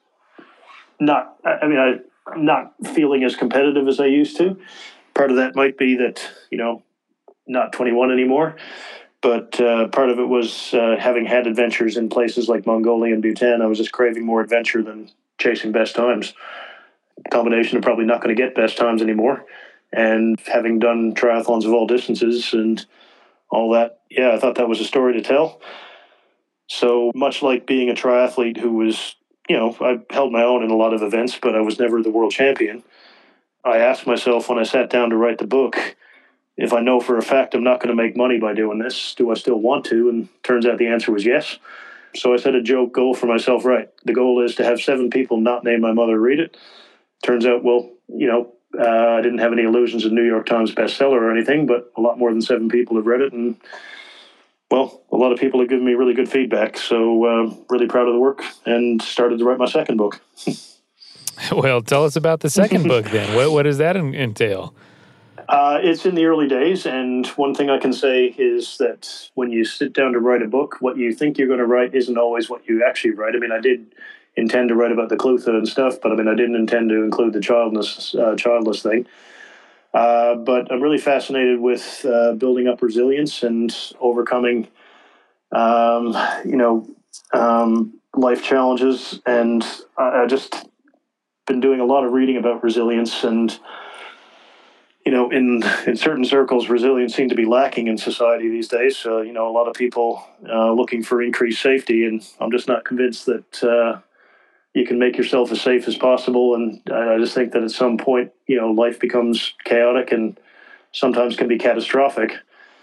S2: not, I mean, I, I'm not feeling as competitive as I used to. Part of that might be that, you know, not twenty-one anymore, but uh, part of it was uh, having had adventures in places like Mongolia and Bhutan. I was just craving more adventure than chasing best times. Combination of probably not going to get best times anymore, and having done triathlons of all distances and all that, yeah, I thought that was a story to tell. So much like being a triathlete who was, you know, I held my own in a lot of events, but I was never the world champion. I asked myself when I sat down to write the book, if I know for a fact I'm not going to make money by doing this, do I still want to? And turns out the answer was yes. So I set a joke goal for myself, right? The goal is to have seven people not name my mother read it. Turns out, well, you know, uh, I didn't have any illusions of New York Times bestseller or anything, but a lot more than seven people have read it. And, well, a lot of people have given me really good feedback. So uh, really proud of the work and started to write my second book.
S3: Well, tell us about the second book then. What, what does that entail?
S2: Uh, it's in the early days, and one thing I can say is that when you sit down to write a book, what you think you're going to write isn't always what you actually write. I mean, I did intend to write about the Clutha and stuff, but I mean, I didn't intend to include the childless, uh, childless thing. Uh, but I'm really fascinated with uh, building up resilience and overcoming, um, you know, um, life challenges. And I, I just been doing a lot of reading about resilience, and you know, in in certain circles, resilience seems to be lacking in society these days. So, you know, a lot of people uh, looking for increased safety, and I'm just not convinced that uh, you can make yourself as safe as possible. And I, I just think that at some point, you know, life becomes chaotic and sometimes can be catastrophic.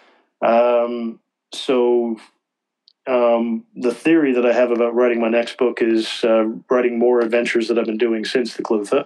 S2: Um, so um, the theory that I have about writing my next book is uh, writing more adventures that I've been doing since the Clutha.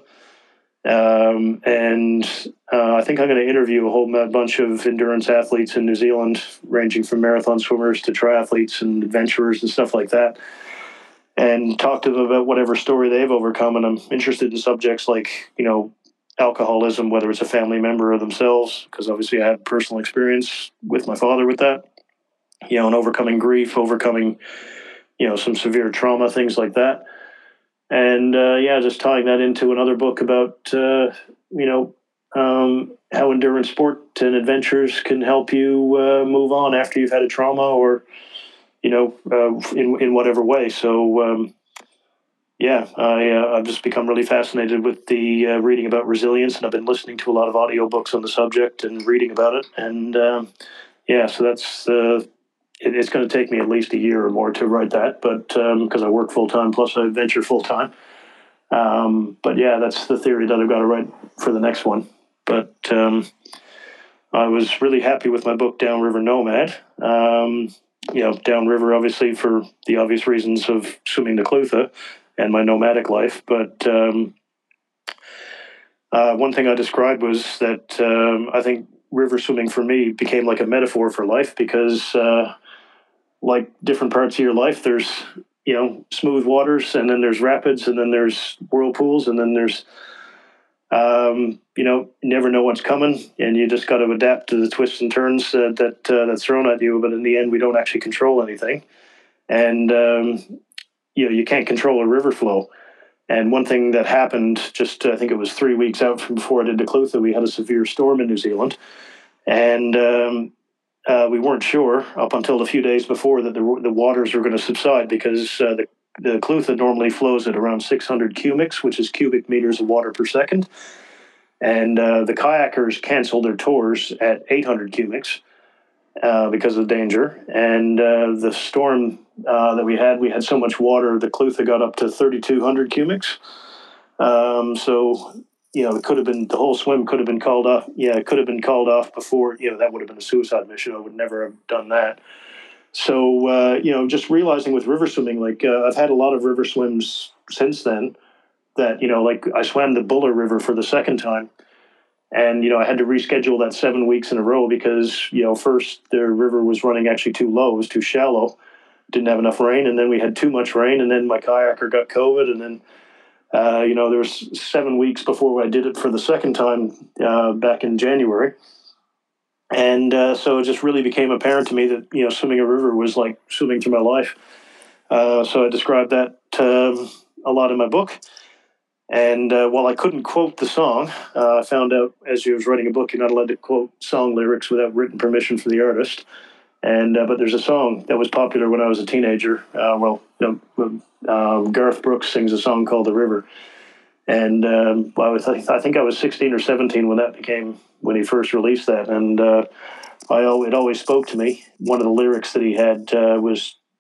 S2: Um, and uh, I think I'm going to interview a whole bunch of endurance athletes in New Zealand, ranging from marathon swimmers to triathletes and adventurers and stuff like that, and talk to them about whatever story they've overcome. And I'm interested in subjects like, you know, alcoholism, whether it's a family member or themselves, because obviously I had personal experience with my father with that, you know, and overcoming grief, overcoming, you know, some severe trauma, things like that. And, uh, yeah, just tying that into another book about, uh, you know, um, how endurance sport and adventures can help you uh, move on after you've had a trauma or, you know, uh, in in whatever way. So, um, yeah, I, uh, I've just become really fascinated with the uh, reading about resilience, and I've been listening to a lot of audiobooks on the subject and reading about it. And, um, yeah, so that's... Uh, it's going to take me at least a year or more to write that, but because um, I work full time plus I venture full time. Um, but yeah, that's the theory that I've got to write for the next one. But um, I was really happy with my book, Downriver Nomad. Um, you know, downriver, obviously, for the obvious reasons of swimming the Clutha and my nomadic life. But um, uh, one thing I described was that um, I think river swimming for me became like a metaphor for life because. Uh, like different parts of your life, there's, you know, smooth waters, and then there's rapids, and then there's whirlpools, and then there's, um, you know, you never know what's coming, and you just got to adapt to the twists and turns uh, that uh, that's thrown at you. But in the end, we don't actually control anything, and um, you know, you can't control a river flow. And one thing that happened, just I think it was three weeks out from before I did the Clutha, we had a severe storm in New Zealand, and um, Uh, we weren't sure up until a few days before that the, the waters were going to subside because uh, the, the Clutha normally flows at around six hundred cubics, which is cubic meters of water per second. And uh, the kayakers canceled their tours at eight hundred cubics uh, because of the danger. And uh, the storm uh, that we had, we had so much water, the Clutha got up to thirty-two hundred cubics. Um, so... You know, it could have been, the whole swim could have been called off. Yeah, it could have been called off before, you know, that would have been a suicide mission. I would never have done that. So, uh, you know, just realizing with river swimming, like uh, I've had a lot of river swims since then that, you know, like I swam the Buller River for the second time. And, you know, I had to reschedule that seven weeks in a row because, you know, first the river was running actually too low. It was too shallow. Didn't have enough rain. And then we had too much rain. And then my kayaker got COVID. And then Uh, you know, there was seven weeks before I did it for the second time uh, back in January. And uh, so it just really became apparent to me that, you know, swimming a river was like swimming through my life. Uh, so I described that um, a lot in my book. And uh, while I couldn't quote the song, uh, I found out as I was writing a book, you're not allowed to quote song lyrics without written permission from the artist. And uh, but there's a song that was popular when I was a teenager. Uh, well, you know, uh, Garth Brooks sings a song called "The River," and um, I was I think I was sixteen or seventeen when that became when he first released that, and uh, I it always spoke to me. One of the lyrics that he had uh, was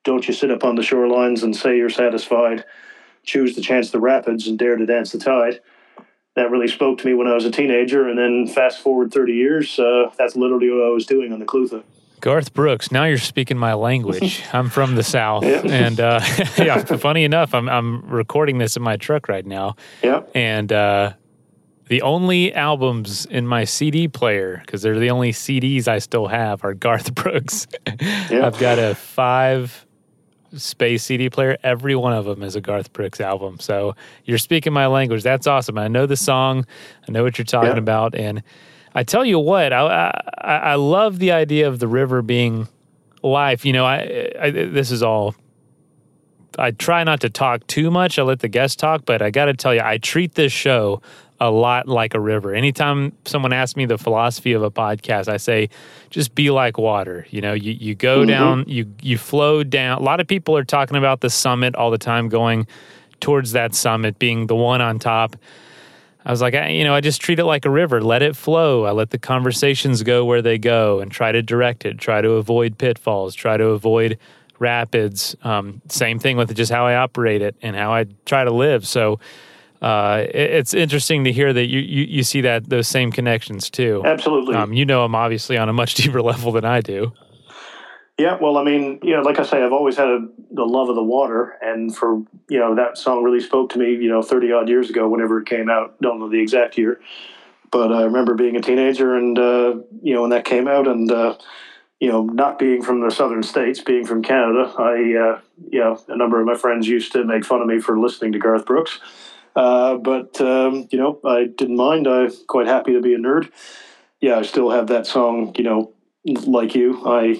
S2: don't you sit up on the shorelines and say you're satisfied, choose to chance the rapids and dare to dance the tide. That really spoke to me when I was a teenager. And then fast forward thirty years, uh, that's literally what I was doing on the Clutha.
S3: Garth Brooks, now you're speaking my language. I'm from the South.
S2: Yeah.
S3: And uh, yeah, funny enough, I'm I'm recording this in my truck right now.
S2: Yeah.
S3: And uh, the only albums in my C D player, because they're the only C Ds I still have, are Garth Brooks.
S2: Yeah.
S3: I've got a five space C D player. Every one of them is a Garth Brooks album. So you're speaking my language. That's awesome. I know the song. I know what you're talking
S2: Yeah.
S3: about. And I tell you what, I, I I love the idea of the river being life. You know, I, I this is all. I try not to talk too much. I let the guests talk, but I got to tell you, I treat this show a lot like a river. Anytime someone asks me the philosophy of a podcast, I say, just be like water. You know, you, you go mm-hmm. down, you you flow down. A lot of people are talking about the summit all the time, going towards that summit, being the one on top. I was like, I, you know, I just treat it like a river. Let it flow. I let the conversations go where they go and try to direct it, try to avoid pitfalls, try to avoid rapids. Um, same thing with just how I operate it and how I try to live. So uh, it, it's interesting to hear that you, you, you see that those same connections too.
S2: Absolutely.
S3: Um, you know them obviously on a much deeper level than I do.
S2: Yeah, well, I mean, you know, like I say, I've always had a, the love of the water, and for, you know, that song really spoke to me, you know, thirty odd years ago, whenever it came out. Don't know the exact year, but I remember being a teenager, and uh, you know, when that came out, and uh, you know, not being from the southern states, being from Canada, I, uh, you know, a number of my friends used to make fun of me for listening to Garth Brooks, uh, but um, you know, I didn't mind. I'm quite happy to be a nerd. Yeah, I still have that song, you know. Like you, I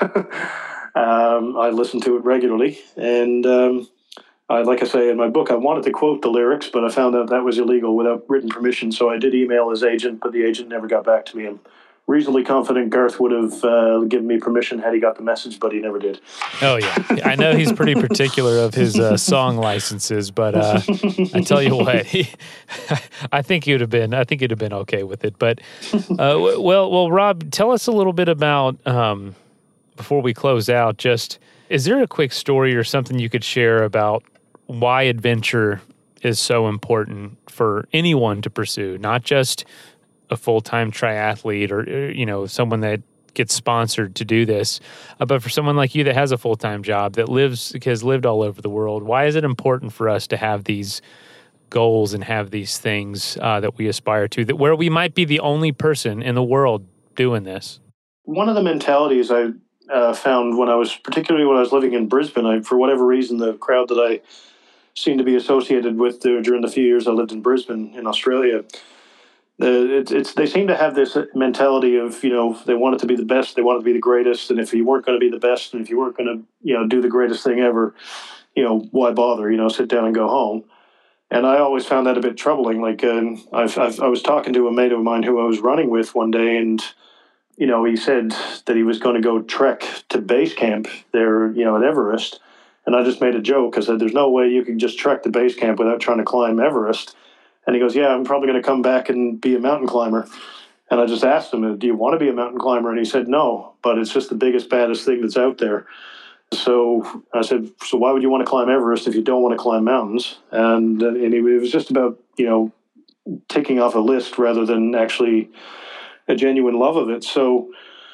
S2: um, I listen to it regularly, and um, I, like I say in my book, I wanted to quote the lyrics, but I found out that was illegal without written permission. So I did email his agent, but the agent never got back to me. I'm reasonably confident Garth would have uh, given me permission had he got the message, but he never did.
S3: Oh yeah, I know he's pretty particular of his uh, song licenses, but uh, I tell you what, he, I think he'd have been, I think he'd have been okay with it. But uh, well, well, Rob, tell us a little bit about um, before we close out. Just is there a quick story or something you could share about why adventure is so important for anyone to pursue, not just a full-time triathlete or, you know, someone that gets sponsored to do this, uh, but for someone like you that has a full-time job that lives, has lived all over the world, why is it important for us to have these goals and have these things uh, that we aspire to, that where we might be the only person in the world doing this?
S2: One of the mentalities I uh, found when I was, particularly when I was living in Brisbane, I, for whatever reason, the crowd that I seemed to be associated with uh, during the few years I lived in Brisbane in Australia, Uh, it's, it's they seem to have this mentality of, you know, they want it to be the best, they want it to be the greatest, and if you weren't going to be the best, and if you weren't going to, you know, do the greatest thing ever, you know, why bother? You know, sit down and go home. And I always found that a bit troubling. Like, uh, I've, I've, I was talking to a mate of mine who I was running with one day, and you know, he said that he was going to go trek to base camp there, you know, at Everest, and I just made a joke. I said, "There's no way you can just trek to base camp without trying to climb Everest." And he goes, "Yeah, I'm probably going to come back and be a mountain climber." And I just asked him, "Do you want to be a mountain climber?" And he said, "No, but it's just the biggest, baddest thing that's out there." So I said, "So why would you want to climb Everest if you don't want to climb mountains?" And, and it was just about, you know, ticking off a list rather than actually a genuine love of it. So,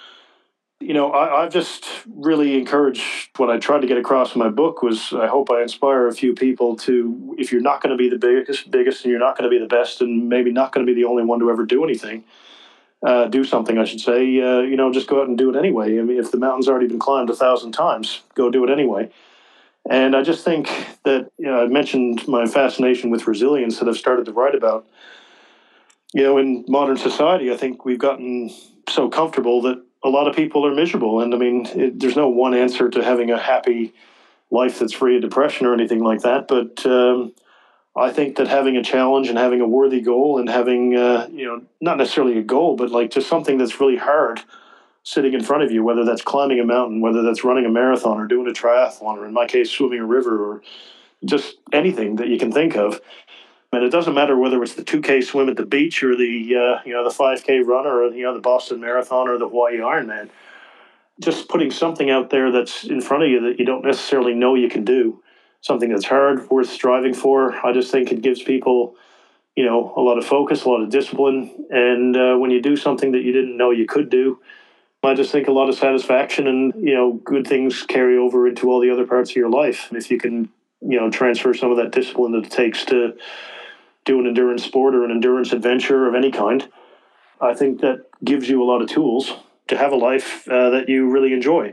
S2: you know, I, I've just really encouraged, what I tried to get across in my book was, I hope I inspire a few people to, if you're not going to be the biggest, biggest, and you're not going to be the best, and maybe not going to be the only one to ever do anything, uh, do something, I should say, uh, you know, just go out and do it anyway. I mean, if the mountain's already been climbed a thousand times, go do it anyway. And I just think that, you know, I mentioned my fascination with resilience that I've started to write about. You know, in modern society, I think we've gotten so comfortable that a lot of people are miserable. And I mean, it, there's no one answer to having a happy life that's free of depression or anything like that. But um, I think that having a challenge and having a worthy goal and having, uh, you know, not necessarily a goal, but like just something that's really hard sitting in front of you, whether that's climbing a mountain, whether that's running a marathon or doing a triathlon, or in my case, swimming a river, or just anything that you can think of. And it doesn't matter whether it's the two K swim at the beach or the, uh, you know, the five K run, or, you know, the Boston Marathon or the Hawaii Ironman. just putting something out there that's in front of you that you don't necessarily know you can do, something that's hard, worth striving for. I just think it gives people, you know, a lot of focus, a lot of discipline. And uh, when you do something that you didn't know you could do, I just think a lot of satisfaction, and, you know, good things carry over into all the other parts of your life. If you can, you know, transfer some of that discipline that it takes to do an endurance sport or an endurance adventure of any kind, I think that gives you a lot of tools to have a life uh, that you really enjoy.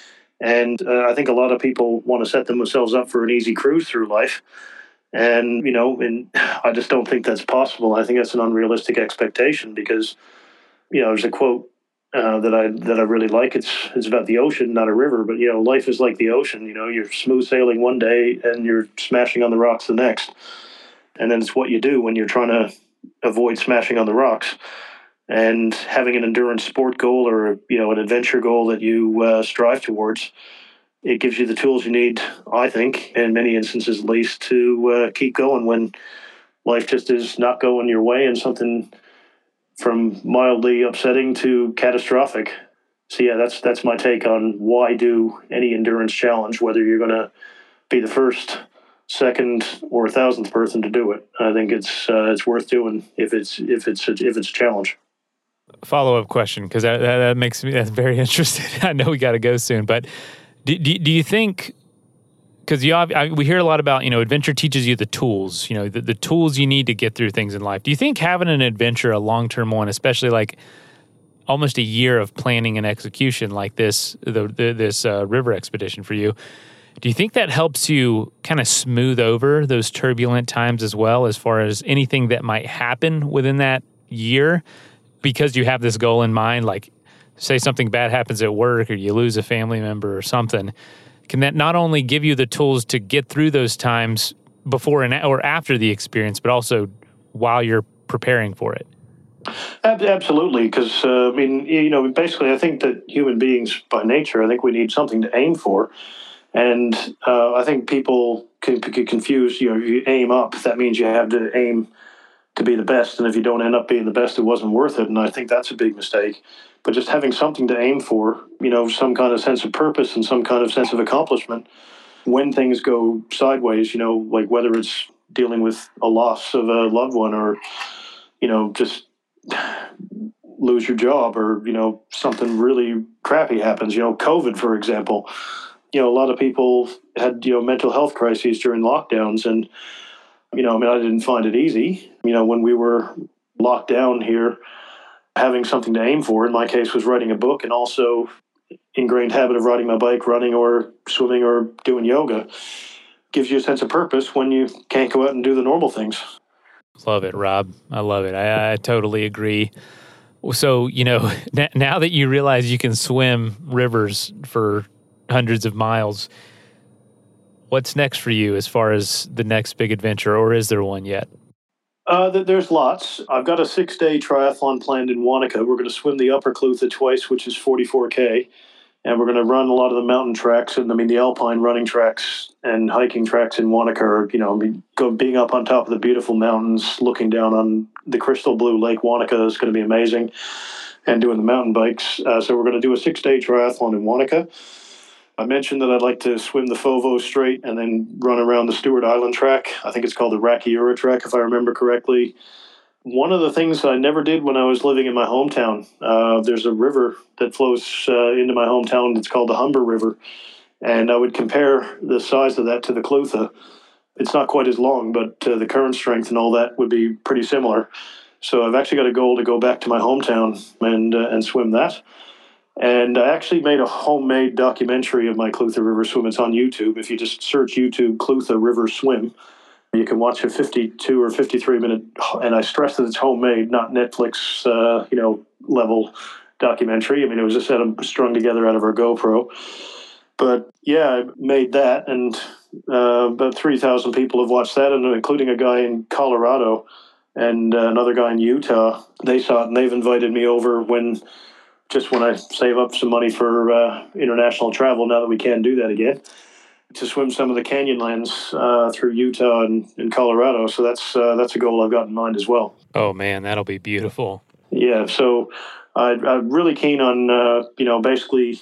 S2: And uh, I think a lot of people want to set themselves up for an easy cruise through life. And, you know, and I just don't think that's possible. I think that's an unrealistic expectation because, you know, there's a quote uh, that I that I really like. It's it's about the ocean, not a river, but, you know, life is like the ocean. You know, you're smooth sailing one day and you're smashing on the rocks the next. And then it's what you do when you're trying to avoid smashing on the rocks. And having an endurance sport goal or, you know, an adventure goal that you uh, strive towards, it gives you the tools you need, I think, in many instances at least, to uh, keep going when life just is not going your way and something from mildly upsetting to catastrophic. So yeah, that's that's my take on why do any endurance challenge, whether you're going to be the first, second, or thousandth person to do it. I think it's uh, it's worth doing if it's if it's a, if it's a challenge.
S3: Follow-up question, because that, that, that makes me that's very interesting. I know we got to go soon, but do, do, do you think, because you I, we hear a lot about, you know, adventure teaches you the tools, you know, the, the tools you need to get through things in life. Do you think having an adventure, a long-term one, especially like almost a year of planning and execution like this, the, the, this uh, river expedition for you, do you think that helps you kind of smooth over those turbulent times as well, as far as anything that might happen within that year? Because you have this goal in mind, like say something bad happens at work or you lose a family member or something, can that not only give you the tools to get through those times before and or after the experience, but also while you're preparing for it?
S2: Absolutely, because, uh, I mean, you know, basically I think that human beings by nature, I think we need something to aim for. And uh, I think people can get confused, you know, if you aim up, that means you have to aim to be the best, and if you don't end up being the best, it wasn't worth it. And I think that's a big mistake. But just having something to aim for, you know, some kind of sense of purpose and some kind of sense of accomplishment when things go sideways, you know, like whether it's dealing with a loss of a loved one or, you know, just lose your job or, you know, something really crappy happens, you know, COVID, for example. You know, a lot of people had, you know, mental health crises during lockdowns, and you know, I mean, I didn't find it easy. You know, when we were locked down here, having something to aim for, in my case, was writing a book and also ingrained habit of riding my bike, running or swimming or doing yoga, gives you a sense of purpose when you can't go out and do the normal things.
S3: Love it, Rob. I love it. I, I totally agree. So, you know, n- now that you realize you can swim rivers for hundreds of miles, what's next for you as far as the next big adventure, or is there one yet?
S2: Uh, there's lots. I've got a six-day triathlon planned in Wanaka. We're going to swim the Upper Clutha twice, which is forty-four K, and we're going to run a lot of the mountain tracks, and I mean the alpine running tracks and hiking tracks in Wanaka. Are, you know, I mean, go, being up on top of the beautiful mountains, looking down on the crystal blue Lake Wanaka is going to be amazing, and doing the mountain bikes. Uh, so we're going to do a six-day triathlon in Wanaka. I mentioned that I'd like to swim the Fovo Strait and then run around the Stewart Island track. I think it's called the Rakiura track, if I remember correctly. One of the things I never did when I was living in my hometown, uh, there's a river that flows uh, into my hometown. It's called the Humber River. And I would compare the size of that to the Clutha. It's not quite as long, but uh, the current strength and all that would be pretty similar. So I've actually got a goal to go back to my hometown and uh, and swim that. And I actually made a homemade documentary of my Clutha River swim. It's on YouTube. If you just search YouTube Clutha River Swim, you can watch a fifty-two or fifty-three minute, and I stress that it's homemade, not Netflix, uh, you know, level documentary. I mean, it was just strung together out of our GoPro. But yeah, I made that, and uh, about three thousand people have watched that, and including a guy in Colorado and uh, another guy in Utah. They saw it, and they've invited me over when... just when I save up some money for uh, international travel, now that we can do that again, to swim some of the Canyonlands uh, through Utah and, and Colorado. So that's uh, that's a goal I've got in mind as well.
S3: Oh, man, that'll be beautiful.
S2: Yeah, so I, I'm really keen on, uh, you know, basically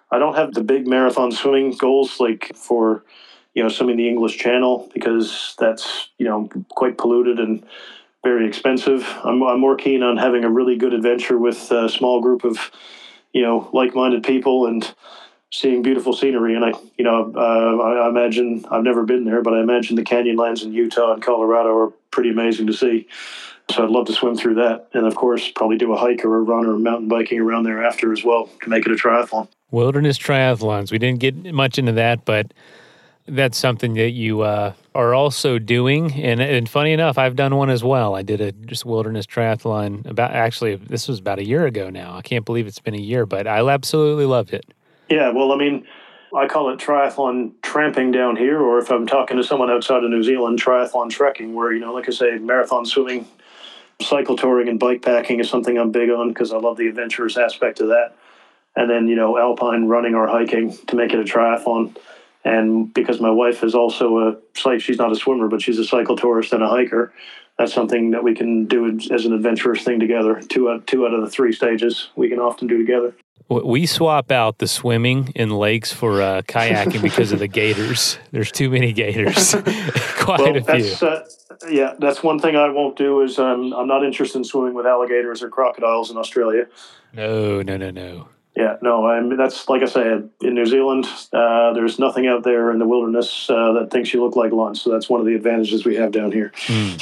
S2: I don't have the big marathon swimming goals like for, you know, swimming the English Channel, because that's, you know, quite polluted and very expensive. I'm, I'm more keen on having a really good adventure with a small group of, you know, like-minded people and seeing beautiful scenery. And I, you know, uh, I, I imagine, I've never been there, but I imagine the Canyonlands in Utah and Colorado are pretty amazing to see. So I'd love to swim through that. And of course, probably do a hike or a run or mountain biking around there after as well to make it a triathlon.
S3: Wilderness triathlons. We didn't get much into that, but that's something that you uh, are also doing. And, and funny enough, I've done one as well. I did a just wilderness triathlon about, actually, this was about a year ago now. I can't believe it's been a year, but I absolutely loved it.
S2: Yeah, well, I mean, I call it triathlon tramping down here, or if I'm talking to someone outside of New Zealand, triathlon trekking, where, you know, like I say, marathon swimming, cycle touring, and bike packing is something I'm big on because I love the adventurous aspect of that. And then, you know, alpine running or hiking to make it a triathlon. And because my wife is also a, like, she's not a swimmer, but she's a cycle tourist and a hiker, that's something that we can do as an adventurous thing together. Two out, two out of the three stages we can often do together.
S3: We swap out the swimming in lakes for uh, kayaking because of the gators. There's too many gators. Quite
S2: well,
S3: a
S2: that's,
S3: few.
S2: Uh, yeah, that's one thing I won't do is um, I'm not interested in swimming with alligators or crocodiles in Australia.
S3: No, no, no, no.
S2: Yeah, no, I mean, that's, like I said, in New Zealand, uh, there's nothing out there in the wilderness uh, that thinks you look like lunch. So that's one of the advantages we have down here.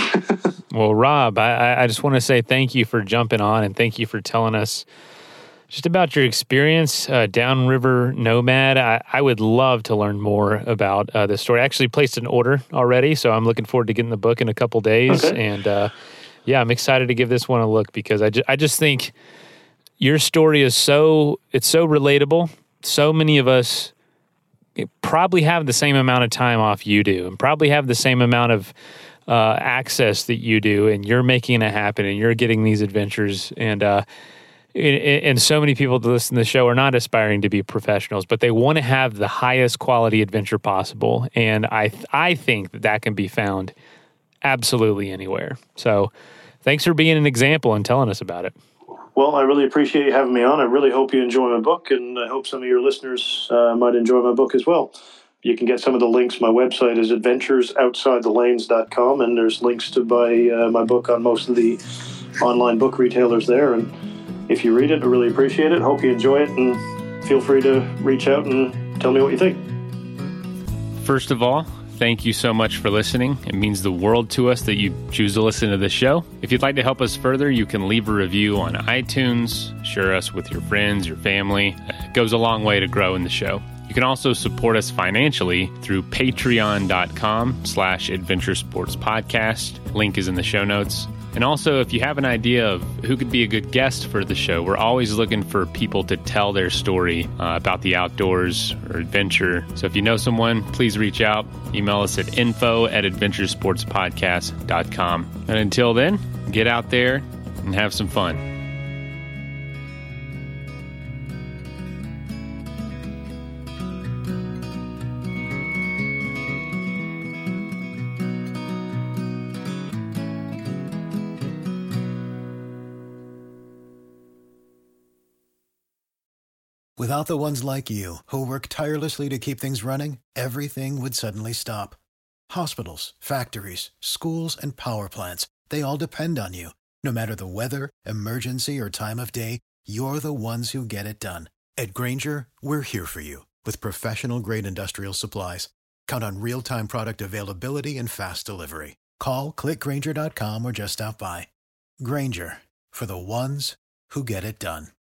S3: Mm. Well, Rob, I, I just want to say thank you for jumping on, and thank you for telling us just about your experience, uh, Downriver Nomad. I, I would love to learn more about uh, this story. I actually placed an order already, so I'm looking forward to getting the book in a couple days.
S2: Okay.
S3: And uh, yeah, I'm excited to give this one a look because I, ju- I just think your story is so, it's so relatable. So many of us probably have the same amount of time off you do, and probably have the same amount of uh, access that you do, and you're making it happen, and you're getting these adventures. And, uh, And so many people that listen to the show are not aspiring to be professionals, but they want to have the highest quality adventure possible. And I I think that that can be found absolutely anywhere. So thanks for being an example and telling us about it.
S2: Well, I really appreciate you having me on. I really hope you enjoy my book, and I hope some of your listeners uh, might enjoy my book as well. You can get some of the links. My website is adventures outside the lanes dot com, and there's links to buy uh, my book on most of the online book retailers there. And if you read it, I really appreciate it. Hope you enjoy it, and feel free to reach out and tell me what you think.
S1: First of all, thank you so much for listening. It means the world to us that you choose to listen to this show. If you'd like to help us further, you can leave a review on iTunes, share us with your friends, your family. It goes a long way to grow in the show. You can also support us financially through patreon.com slash adventure sports podcast. Link is in the show notes. And also, if you have an idea of who could be a good guest for the show, we're always looking for people to tell their story uh, about the outdoors or adventure. So if you know someone, please reach out. Email us at info at adventuresportspodcast dot com. And until then, get out there and have some fun.
S4: Without the ones like you, who work tirelessly to keep things running, everything would suddenly stop. Hospitals, factories, schools, and power plants, they all depend on you. No matter the weather, emergency, or time of day, you're the ones who get it done. At Grainger, we're here for you with professional-grade industrial supplies. Count on real-time product availability and fast delivery. Call, click Grainger dot com, or just stop by. Grainger, for the ones who get it done.